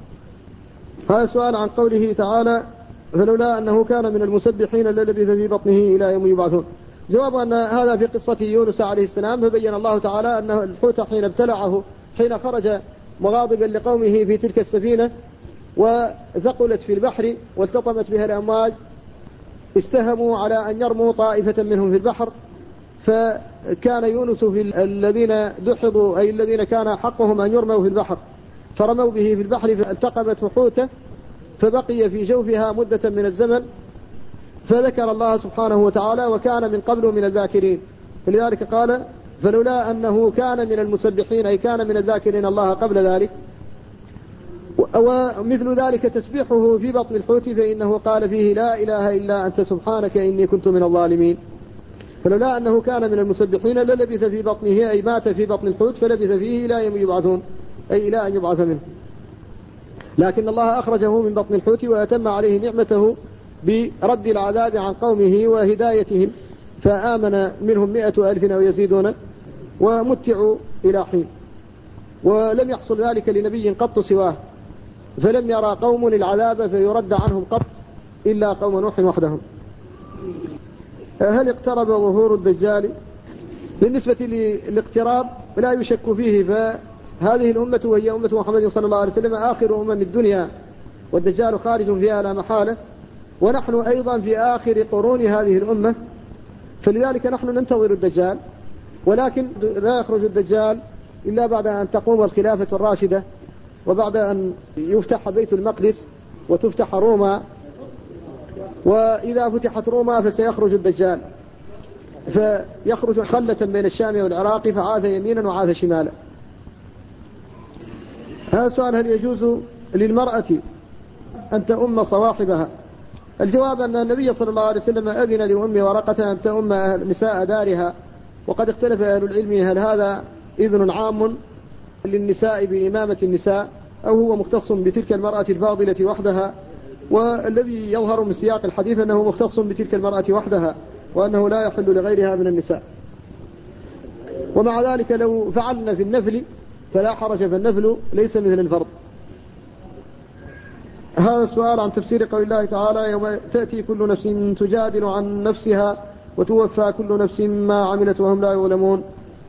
هذا سؤال عن قوله تعالى: فلولا أنه كان من المسبحين للبث في بطنه إلى يوم يبعثون. جواب أن هذا في قصة يونس عليه السلام، فبين الله تعالى أن الحوت حين ابتلعه حين خرج مغاضبا لقومه في تلك السفينة وثقلت في البحر والتطمت بها الأمواج، استهموا على أن يرموا طائفة منهم في البحر، فكان يونس في الذين دحضوا أي الذين كان حقهم أن يرموا في البحر، فرموا به في البحر فالتقمته حوته فبقي في جوفها مدة من الزمن، فذكر الله سبحانه وتعالى: وكان من قبل من الذاكرين. فلذلك قال: فلولا أنه كان من المسبحين أي كان من الذاكرين الله قبل ذلك. ومثل ذلك تسبيحه في بطن الحوت، فإنه قال فيه: لا إله إلا أنت سبحانك إني كنت من الظالمين. فلولا أنه كان من المسبحين للبث في بطنه أي مات في بطن الحوت فلبث فيه إلى يوم يبعثون أي إلى أن يبعث منه. لكن الله أخرجه من بطن الحوت وأتم عليه نعمته برد العذاب عن قومه وهدايتهم، فآمن منهم مئة ألف أو يزيدون ومتعوا إلى حين. ولم يحصل ذلك لنبي قط سواه، فلم يرى قوم العذاب فيرد عنهم قط إلا قوم نوح وحدهم. هل اقترب ظهور الدجال؟ بالنسبة للاقتراب لا يشك فيه، فهذه الأمة وهي أمة محمد صلى الله عليه وسلم آخر أمم الدنيا، والدجال خارج فيها لا محالة، ونحن أيضا في آخر قرون هذه الأمة، فلذلك نحن ننتظر الدجال، ولكن لا يخرج الدجال إلا بعد أن تقوم الخلافة الراشدة، وبعد أن يفتح بيت المقدس وتفتح روما، وإذا فتحت روما فسيخرج الدجال، فيخرج خلة بين الشام والعراق فعاث يمينا وعاث شمالا. هذا السؤال: هل يجوز للمرأة أن تؤم صواحبها؟ الجواب أن النبي صلى الله عليه وسلم أذن لأم ورقة أن تؤم نساء دارها، وقد اختلف أهل العلم هل هذا إذن عام للنساء بإمامة النساء أو هو مختص بتلك المرأة الفاضلة وحدها، والذي يظهر من سياق الحديث أنه مختص بتلك المرأة وحدها، وأنه لا يحل لغيرها من النساء. ومع ذلك لو فعلنا في النفل فلا حرج، فالنفل ليس مثل الفرض. هذا السؤال عن تفسير قول الله تعالى يوم تأتي كل نفس تجادل عن نفسها وتوفى كل نفس ما عملت وهم لا يظلمون.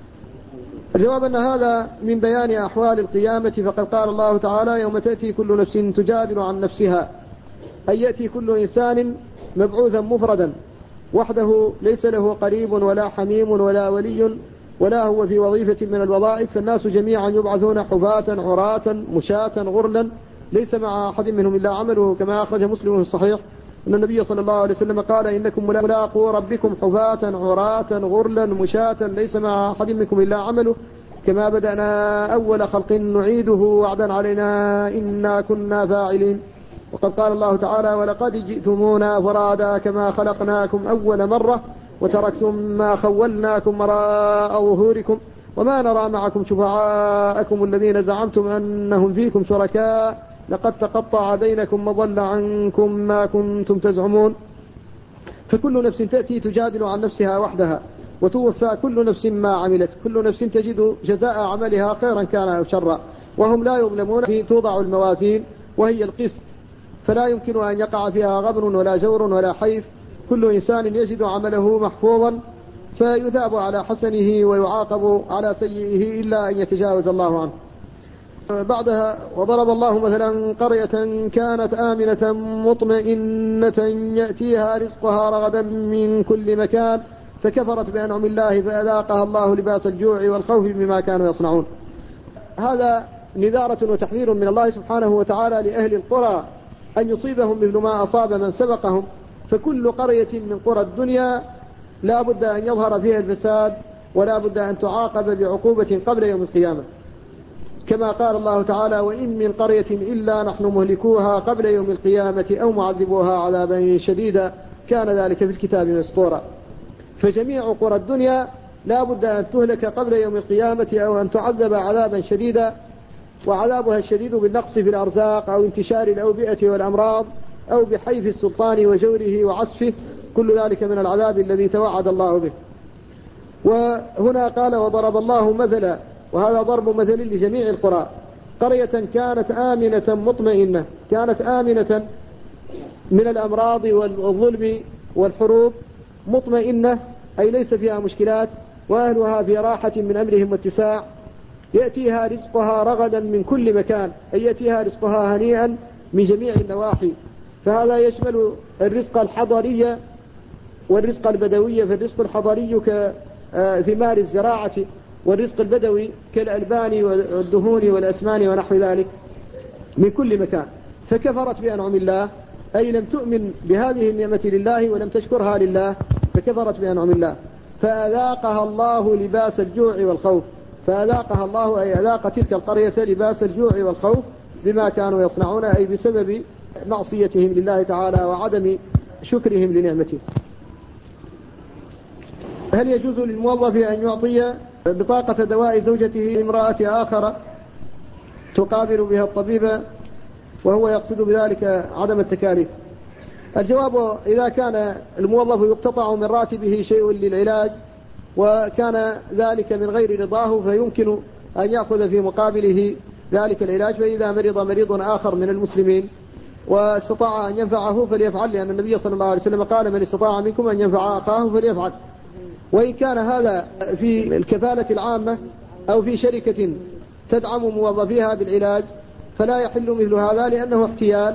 الجواب أن هذا من بيان أحوال القيامة، فقد قال الله تعالى يوم تأتي كل نفس تجادل عن نفسها، أي يأتي كل إنسان مبعوثا مفردا وحده، ليس له قريب ولا حميم ولا ولي ولا هو في وظيفة من الوظائف، فالناس جميعا يبعثون حفاة عراة مشاة غرلا ليس مع أحد منهم إلا عمله، كما أخرج مسلم في الصحيح أن النبي صلى الله عليه وسلم قال إنكم ملاقو ربكم حفاة عراة غرلا مشاة ليس مع أحد منكم إلا عمله، كما بدأنا أول خلق نعيده وعدا علينا إنا كنا فاعلين. وقد قال الله تعالى ولقد جئتمونا فرادا كما خلقناكم أول مرة وتركتم ما خولناكم وراء ظهوركم وما نرى معكم شفعاءكم الذين زعمتم أنهم فيكم شركاء لقد تقطع بينكم وضل عنكم ما كنتم تزعمون. فكل نفس تأتي تجادل عن نفسها وحدها وتوفى كل نفس ما عملت، كل نفس تجد جزاء عملها خيرا كان أو شرا، وهم لا يظلمون. في توضع الموازين وهي القسط، فلا يمكن أن يقع فيها غبن ولا جور ولا حيف، كل إنسان يجد عمله محفوظا فيثاب على حسنه ويعاقب على سيئه إلا أن يتجاوز الله عنه. بعدها وضرب الله مثلا قرية كانت آمنة مطمئنة يأتيها رزقها رغدا من كل مكان فكفرت بأنعم الله فأذاقها الله لباس الجوع والخوف بما كانوا يصنعون. هذا نذارة وتحذير من الله سبحانه وتعالى لأهل القرى أن يصيبهم مثل ما أصاب من سبقهم، فكل قرية من قرى الدنيا لا بد أن يظهر فيها الفساد ولا بد أن تعاقب بعقوبة قبل يوم القيامة، كما قال الله تعالى وإن من قرية إلا نحن مهلكوها قبل يوم القيامة أو معذبوها عذابا شديدا كان ذلك في الكتاب مسطورا. فجميع قرى الدنيا لا بد أن تهلك قبل يوم القيامة أو أن تعذب عذابا شديدا، وعذابها الشديد بالنقص في الأرزاق أو انتشار الأوبئة والأمراض أو بحيف السلطان وجوره وعسفه، كل ذلك من العذاب الذي توعد الله به. وهنا قال وضرب الله مثلا، وهذا ضرب مثل لجميع القرى، قرية كانت آمنة مطمئنة، كانت آمنة من الأمراض والظلم والحروب، مطمئنة أي ليس فيها مشكلات وأهلها في راحة من أمرهم واتساع، يأتيها رزقها رغدا من كل مكان، أي يأتيها رزقها هنيئا من جميع النواحي. فهذا يشمل الرزق الحضري والرزق البدوي، فالرزق الحضري كثمار الزراعة، والرزق البدوي كالألبان والدهون والأسمان ونحو ذلك من كل مكان. فكفرت بأنعم الله أي لم تؤمن بهذه النعمة لله ولم تشكرها لله، فكفرت بأنعم الله فأذاقها الله لباس الجوع والخوف. فأذاقها الله أي أذاق تلك القرية لباس الجوع والخوف بما كانوا يصنعون، أي بسبب معصيتهم لله تعالى وعدم شكرهم لنعمته. هل يجوز للموظف أن يعطي بطاقة دواء زوجته امرأة آخر تقابل بها الطبيب وهو يقصد بذلك عدم التكاليف؟ الجواب إذا كان الموظف يقتطع من راتبه شيء للعلاج وكان ذلك من غير رضاه فيمكن أن يأخذ في مقابله ذلك العلاج، فإذا مرض مريض آخر من المسلمين واستطاع أن ينفعه فليفعل، لأن النبي صلى الله عليه وسلم قال من استطاع منكم أن ينفع أخاه فليفعل. وإن كان هذا في الكفالة العامة أو في شركة تدعم موظفيها بالعلاج فلا يحل مثل هذا، لأنه احتيال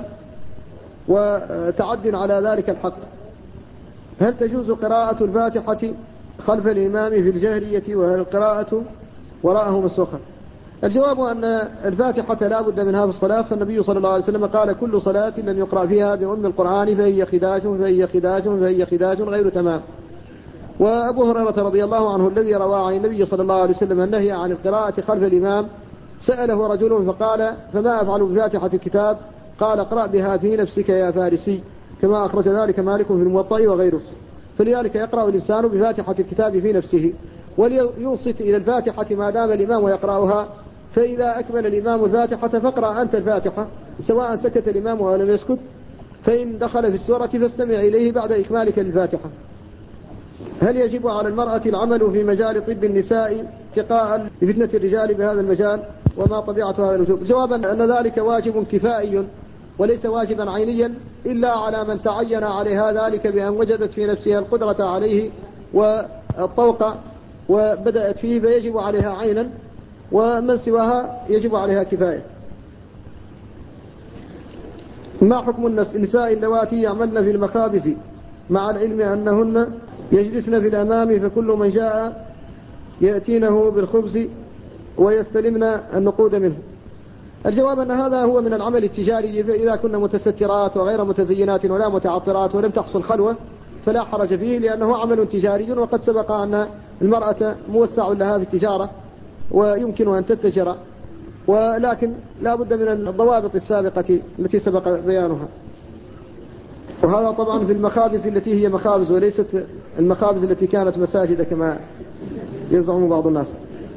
وتعد على ذلك الحق. هل تجوز قراءة الفاتحة خلف الإمام في الجهرية وهل القراءة وراءه مسوخة؟ الجواب أن الفاتحة لا بد منها في الصلاة، فالنبي صلى الله عليه وسلم قال كل صلاة لم يقرأ فيها بأم القرآن فهي خداج فهي خداج فهي خداج غير تمام. وأبو هريرة رضي الله عنه الذي روى عن النبي صلى الله عليه وسلم النهي عن القراءة خلف الإمام سأله رجل فقال فما أفعل بفاتحة الكتاب؟ قال اقرأ بها في نفسك يا فارسي، كما أخرج ذلك مالك في الموطأ وغيره. فلذلك يقرأ الإنسان بفاتحة الكتاب في نفسه ولينصت إلى الفاتحة ما دام الإمام يقرأها، فإذا أكمل الإمام الفاتحة فاقرأ أنت الفاتحة سواء سكت الإمام أو لم يسكت، فإن دخل في السورة فاستمع إليه بعد إكمالك للفاتحة. هل يجب على المرأة العمل في مجال طب النساء اتقاء لفتنة الرجال بهذا المجال، وما طبيعة هذا الوجوب؟ الجواب أن ذلك واجب كفائي وليس واجبا عينيا إلا على من تعين عليها ذلك بأن وجدت في نفسها القدرة عليه والطوق وبدأت فيه فيجب عليها عينا، ومن سواها يجب عليها كفاية. ما حكم النساء اللواتي يعملن في المخابز مع العلم أنهن يجلسن في الأمام فكل من جاء يأتينه بالخبز ويستلمن النقود منه؟ الجواب أن هذا هو من العمل التجاري، فإذا كنا متسترات وغير متزينات ولا متعطرات ولم تحصل خلوة فلا حرج فيه، لأنه عمل تجاري، وقد سبق أن المرأة موسع لها في التجارة ويمكن أن تتجر، ولكن لا بد من الضوابط السابقة التي سبق بيانها. وهذا طبعا في المخابز التي هي مخابز وليست المخابز التي كانت مساجد كما يزعم بعض الناس.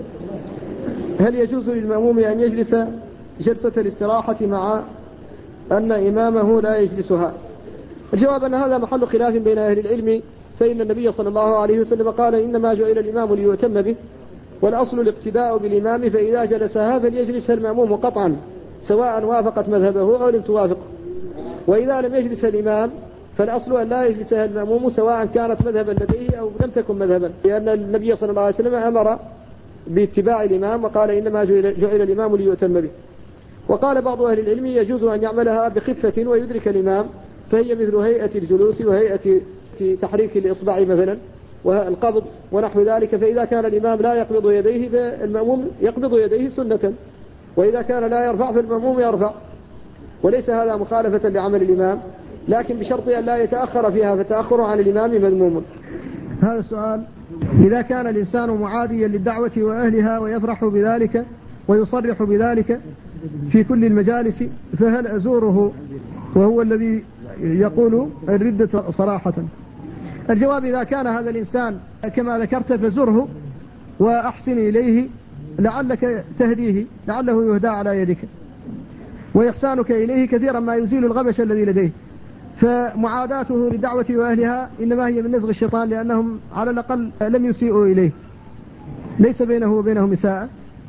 هل يجوز للمأموم أن يجلس جلسة الاستراحة مع أن إمامه لا يجلسها؟ الجواب أن هذا محل خلاف بين أهل العلم، فإن النبي صلى الله عليه وسلم قال إنما جعل الإمام ليؤتم به، والأصل الاقتداء بالإمام، فإذا جلسها فليجلسها المأموم قطعا سواء وافقت مذهبه أو لم توافق، وإذا لم يجلس الإمام فالأصل أن لا يجلسها المأموم سواء كانت مذهبا لديه أو لم تكن مذهبا، لأن النبي صلى الله عليه وسلم أمر باتباع الإمام وقال إنما جعل الإمام ليؤتم به. وقال بعض أهل العلم يجوز أن يعملها بخفة ويدرك الإمام، فهي مثل هيئة الجلوس وهيئة تحريك الإصبع مثلا والقبض ونحو ذلك، فإذا كان الإمام لا يقبض يديه فالمأموم يقبض يديه سنة، وإذا كان لا يرفع فالمأموم يرفع، وليس هذا مخالفة لعمل الإمام، لكن بشرط أن لا يتأخر فيها، فتأخر عن الإمام مذموم. هذا السؤال: إذا كان الإنسان معاديا للدعوة وأهلها ويفرح بذلك ويصرح بذلك في كل المجالس، فهل أزوره وهو الذي يقول الردة صراحة؟ الجواب: إذا كان هذا الإنسان كما ذكرت فزره وأحسن إليه لعلك تهديه، لعله يهدى على يدك، وإحسانك إليه كثيرا ما يزيل الغبش الذي لديه. فمعاداته للدعوة وأهلها إنما هي من نزغ الشيطان، لأنهم على الأقل لم يسيئوا إليه، ليس بينه وبينهم إساءة،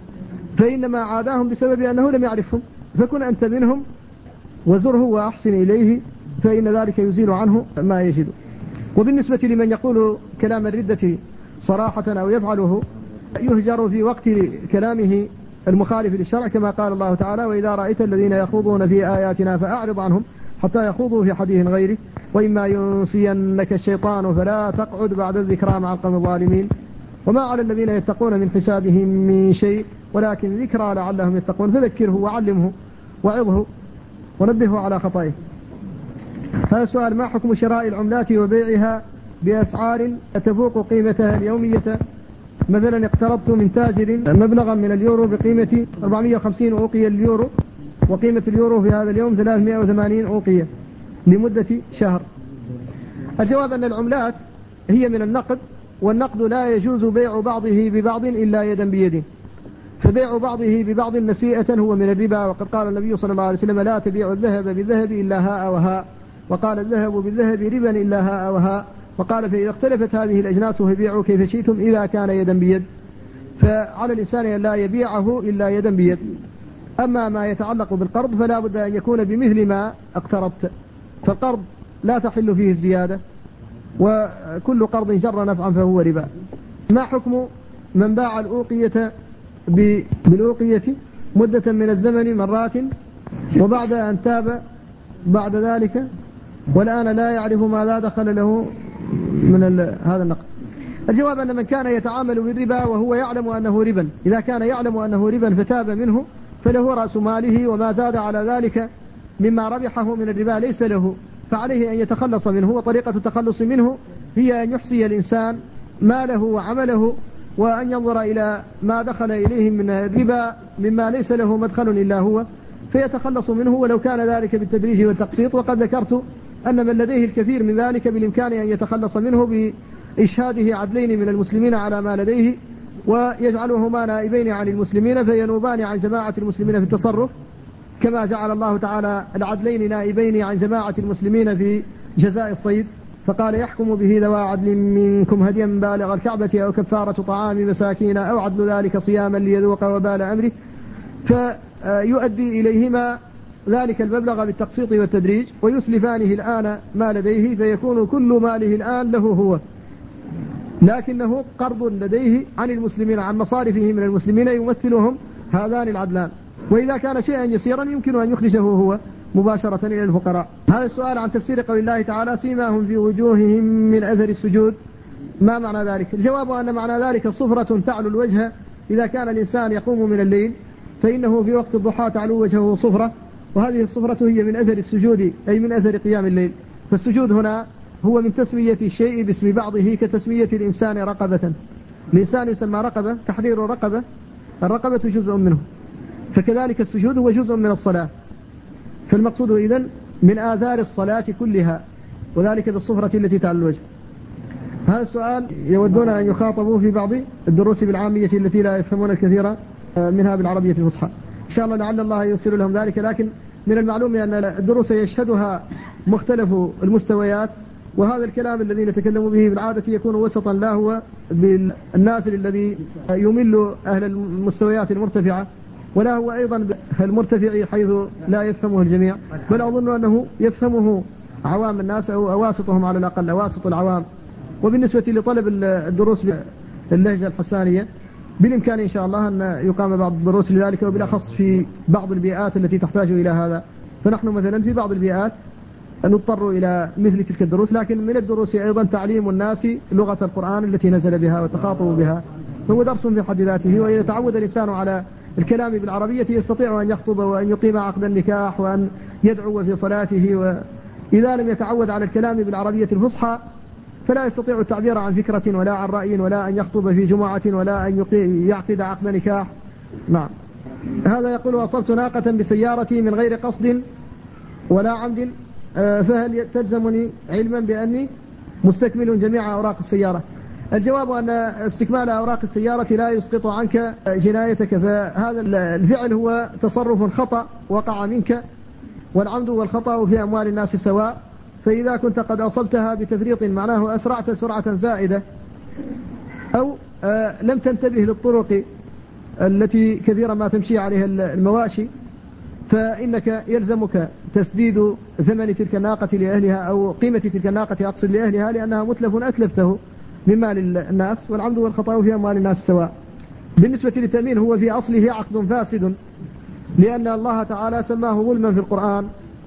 فإنما عاداهم بسبب أنه لم يعرفهم، فكن أنت منهم وزره وأحسن إليه، فإن ذلك يزيل عنه ما يجد. وبالنسبة لمن يقول كلام الردة صراحة أو يفعله، يهجر في وقت كلامه المخالف للشرع، كما قال الله تعالى: وإذا رأيت الذين يخوضون في آياتنا فأعرض عنهم حتى يخوضوا في حديث غيره، وإما ينسينك الشيطان فلا تقعد بعد الذكرى مع القوم الظالمين، وما على الذين يتقون من حسابهم من شيء ولكن ذكرى لعلهم يتقون، فذكره وعلمه وعظه ونبهه على خطئه. هذا السؤال: ما حكم شراء العملات وبيعها بأسعار تفوق قيمتها اليومية؟ مثلا اقترضت من تاجر مبلغا من اليورو بقيمة أربعمائة وخمسين أوقية اليورو، وقيمة اليورو في هذا اليوم ثلاثمائة وثمانين أوقية لمدة شهر. الجواب أن العملات هي من النقد، والنقد لا يجوز بيع بعضه ببعض إلا يدا بيد، فبيع بعضه ببعض نسيئة هو من الربا، وقد قال النبي صلى الله عليه وسلم: لا تبيع الذهب بالذهب إلا هاء وهاء، وقال: الذهب بالذهب ربا إلا هاء وهاء، وقال: فإذا اختلفت هذه الأجناس فبيعوا كيف شئتم إذا كان يدا بيد. فعلى الإنسان أن لا يبيعه إلا يدا بيد. أما ما يتعلق بالقرض فلا بد أن يكون بمثل ما اقترضت، فالقرض لا تحل فيه الزيادة، وكل قرض جر نفعا فهو ربا. ما حكم من باع الأوقية بالأوقية مدة من الزمن مرات وبعد أن تاب بعد ذلك والآن لا يعرف ماذا دخل له من هذا النقد؟ الجواب أن من كان يتعامل بالربا وهو يعلم أنه ربا، إذا كان يعلم أنه ربا فتاب منه فله رأس ماله، وما زاد على ذلك مما ربحه من الربا ليس له، فعليه أن يتخلص منه. وطريقة التخلص منه هي أن يحصي الإنسان ماله وعمله، وأن ينظر إلى ما دخل إليه من الربا مما ليس له مدخل إلا هو، فيتخلص منه ولو كان ذلك بالتدريج والتقسيط. وقد ذكرت أن من لديه الكثير من ذلك بالإمكان أن يتخلص منه بإشهاده عدلين من المسلمين على ما لديه، ويجعلهما نائبين عن المسلمين فينوبان عن جماعة المسلمين في التصرف، كما جعل الله تعالى العدلين نائبين عن جماعة المسلمين في جزاء الصيد. فقال يحكم به ذوى عدل منكم هديا بالغ الكعبة أو كفارة طعام مساكين أو عدل ذلك صياما ليذوق وبال أمره، فيؤدي إليهما ذلك المبلغ بالتقسيط والتدريج ويسلفانه الآن ما لديه، فيكون كل ماله الآن له هو، لكنه قرض لديه عن المسلمين، عن مصارفه من المسلمين يمثلهم هذان العدلان. وإذا كان شيئا يسيرا يمكن أن يخرجه هو مباشرة إلى الفقراء. هذا السؤال عن تفسير قول الله تعالى سيماهم في وجوههم من أثر السجود، ما معنى ذلك؟ الجواب أن معنى ذلك صفرة تعلو الوجه، إذا كان الإنسان يقوم من الليل فإنه في وقت الضحى تعلو وجهه صفرة، وهذه الصفرة هي من أثر السجود أي من أثر قيام الليل. فالسجود هنا هو من تسمية الشيء باسم بعضه، كتسمية الإنسان رقبة، الإنسان يسمى رقبة، تحرير رقبة، الرقبة جزء منه، فكذلك السجود هو جزء من الصلاة. فالمقصود إذن من آثار الصلاة كلها، وذلك بالصفرة التي تعلى الوجه. هذا السؤال يودون أن يخاطبوا في بعض الدروس بالعامية التي لا يفهمون الكثير منها بالعربية الفصحى، إن شاء الله لعل الله ييسر لهم ذلك. لكن من المعلوم أن الدروس يشهدها مختلف المستويات، وهذا الكلام الذي نتكلم به بالعادة يكون وسطا، لا هو بالنازل الذي يمل أهل المستويات المرتفعة، ولا هو أيضا المرتفع حيث لا يفهمه الجميع، بل أظن أنه يفهمه عوام الناس أو أواسطهم على الأقل، أواسط العوام. وبالنسبة لطلب الدروس باللهجة الحسانية بالإمكان إن شاء الله أن يقام بعض الدروس لذلك، وبالأخص في بعض البيئات التي تحتاج إلى هذا. فنحن مثلا في بعض البيئات نضطر إلى مثل تلك الدروس، لكن من الدروس أيضا تعليم الناس لغة القرآن التي نزل بها وتخاطب بها، فهو درس في حد ذاته. وإذا تعود الإنسان على الكلام بالعربية يستطيع أن يخطب وأن يقيم عقد النكاح وأن يدعو في صلاته، وإذا لم يتعود على الكلام بالعربية الفصحى فلا يستطيع التعبير عن فكرة ولا عن رأي ولا أن يخطب في جمعة ولا أن يعقد عقد نكاح. نعم. هذا يقول أصبت ناقة بسيارتي من غير قصد ولا عمد، فهل تلزمني علما بأني مستكمل جميع أوراق السيارة؟ الجواب أن استكمال أوراق السيارة لا يسقط عنك جنايتك، فهذا الفعل هو تصرف خطأ وقع منك، والعمد والخطأ في أموال الناس سواء. فإذا كنت قد أصبتها بتفريط معناه أسرعت سرعة زائدة، أو لم تنتبه للطرق التي كثيرا ما تمشي عليها المواشي، فإنك يلزمك تسديد ثمن تلك الناقة لأهلها، أو قيمة تلك الناقة أقصد لأهلها، لأنها متلف أتلفته من مال الناس، والعمد والخطأ في أموال الناس سواء. بالنسبة للتأمين هو في أصله عقد فاسد، لأن الله تعالى سماه ظلما في القرآن: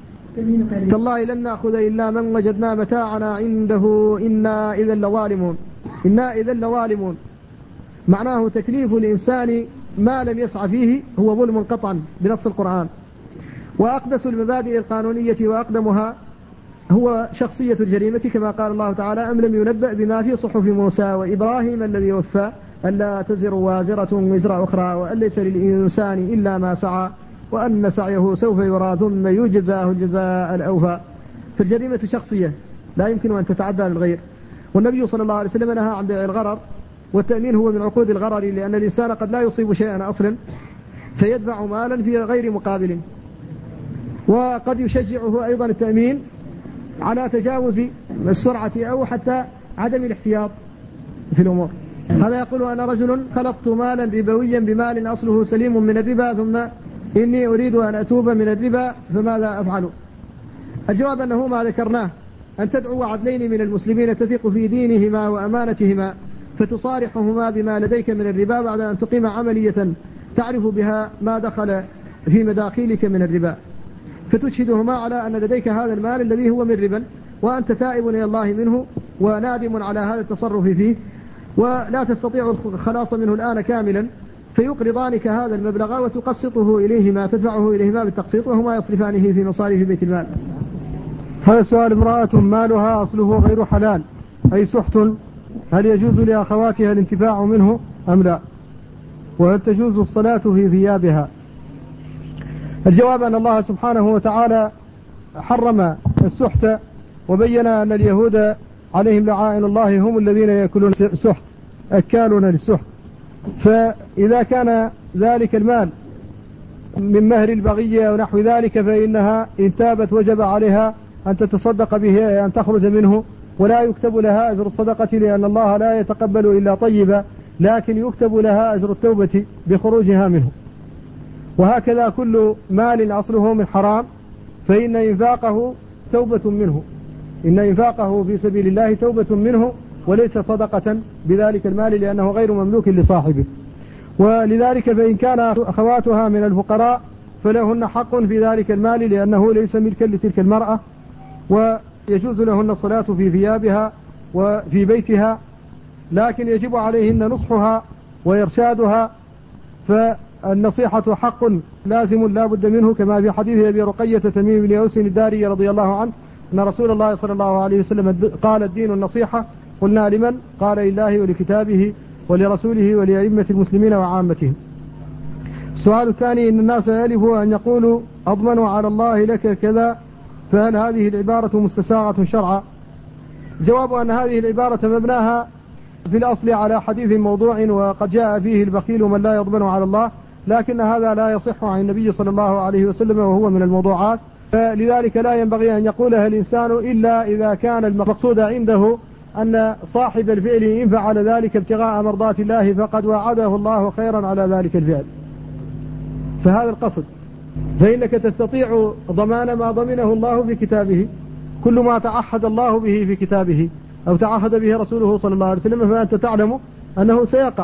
تالله لن نأخذ إلا من وجدنا متاعنا عنده إنا إذا لظالمون. إنا إذا لظالمون معناه تكليف الإنسان ما لم يسعى فيه هو ظلم قطعا بنص القرآن. وأقدس المبادئ القانونية وأقدمها هو شخصية الجريمة، كما قال الله تعالى: أم لم ينبأ بما في صحف موسى وإبراهيم الذي وفى ألا تزر وازرة وزر أخرى وأن ليس للإنسان إلا ما سعى وأن سعيه سوف يرى ثم يجزاه الجزاء الأوفى. فالجريمة شخصية لا يمكن أن تتعدى للغير، والنبي صلى الله عليه وسلم نهى عن بيع الغرر، والتأمين هو من عقود الغرر، لأن الإنسان قد لا يصيب شيئا أصلا فيدفع مالا في غير مقابل. وقد يشجعه أيضا التأمين على تجاوز السرعة أو حتى عدم الاحتياط في الأمور. هذا يقول: أنا رجل خلطت مالا ربويا بمال أصله سليم من الربا، ثم إني أريد أن أتوب من الربا، فماذا أفعل؟ الجواب أنه ما ذكرناه، أن تدعو عدلين من المسلمين تثق في دينهما وأمانتهما، فتصارحهما بما لديك من الربا بعد أن تقيم عملية تعرف بها ما دخل في مداخيلك من الربا، فتشهدهما على أن لديك هذا المال الذي هو من ربا، وأنت تائب إلى الله منه ونادم على هذا التصرف فيه، ولا تستطيع الخلاص منه الآن كاملا، فيقرضانك هذا المبلغ وتقسطه إليهما، تدفعه إليهما بالتقسيط، وهما يصرفانه في مصاريف بيت المال. هذا السؤال: امرأة مالها أصله غير حلال أي سحت، هل يجوز لأخواتها الانتفاع منه أم لا؟ وهل تجوز الصلاة في ثيابها؟ الجواب أن الله سبحانه وتعالى حرم السحت، وبين أن اليهود عليهم لعائن الله هم الذين يأكلون السحت، أكالون للسحت. فإذا كان ذلك المال من مهر البغية ونحو ذلك، فإنها إن تابت وجب عليها أن تتصدق به، أن تخرج منه ولا يكتب لها أجر الصدقة لأن الله لا يتقبل إلا طيبا، لكن يكتب لها أجر التوبة بخروجها منه. وهكذا كل مال أصله من حرام فإن إنفاقه توبة منه، إن إنفاقه في سبيل الله توبة منه وليس صدقة بذلك المال لأنه غير مملوك لصاحبه. ولذلك فإن كان أخواتها من الفقراء فلهن حق في ذلك المال لأنه ليس ملكا لتلك المرأة، ويجوز لهن الصلاة في ثيابها وفي بيتها، لكن يجب عليهن نصحها وإرشادها، فالنصيحة حق لازم لا بد منه، كما في حديث أبي رقية تميم بن أوس الداري رضي الله عنه أن رسول الله صلى الله عليه وسلم قال الدين النصيحة. قلنا لمن؟ قال لله ولكتابه ولرسوله ولأئمة المسلمين وعامتهم. السؤال الثاني: إن الناس يألفوا أن يقولوا أضمن على الله لك كذا، فهل هذه العبارة مستساغة شرعا؟ جواب أن هذه العبارة مبناها في الأصل على حديث موضوع وقد جاء فيه البخيل من لا يضمن على الله، لكن هذا لا يصح عن النبي صلى الله عليه وسلم وهو من الموضوعات، فلذلك لا ينبغي أن يقولها الإنسان إلا إذا كان المقصود عنده أن صاحب الفعل إن فعل ذلك ابتغاء مرضات الله فقد وعده الله خيرا على ذلك الفعل، فهذا القصد. فإنك تستطيع ضمان ما ضمنه الله في كتابه، كل ما تعهد الله به في كتابه أو تعهد به رسوله صلى الله عليه وسلم فأنت تعلم أنه سيقع.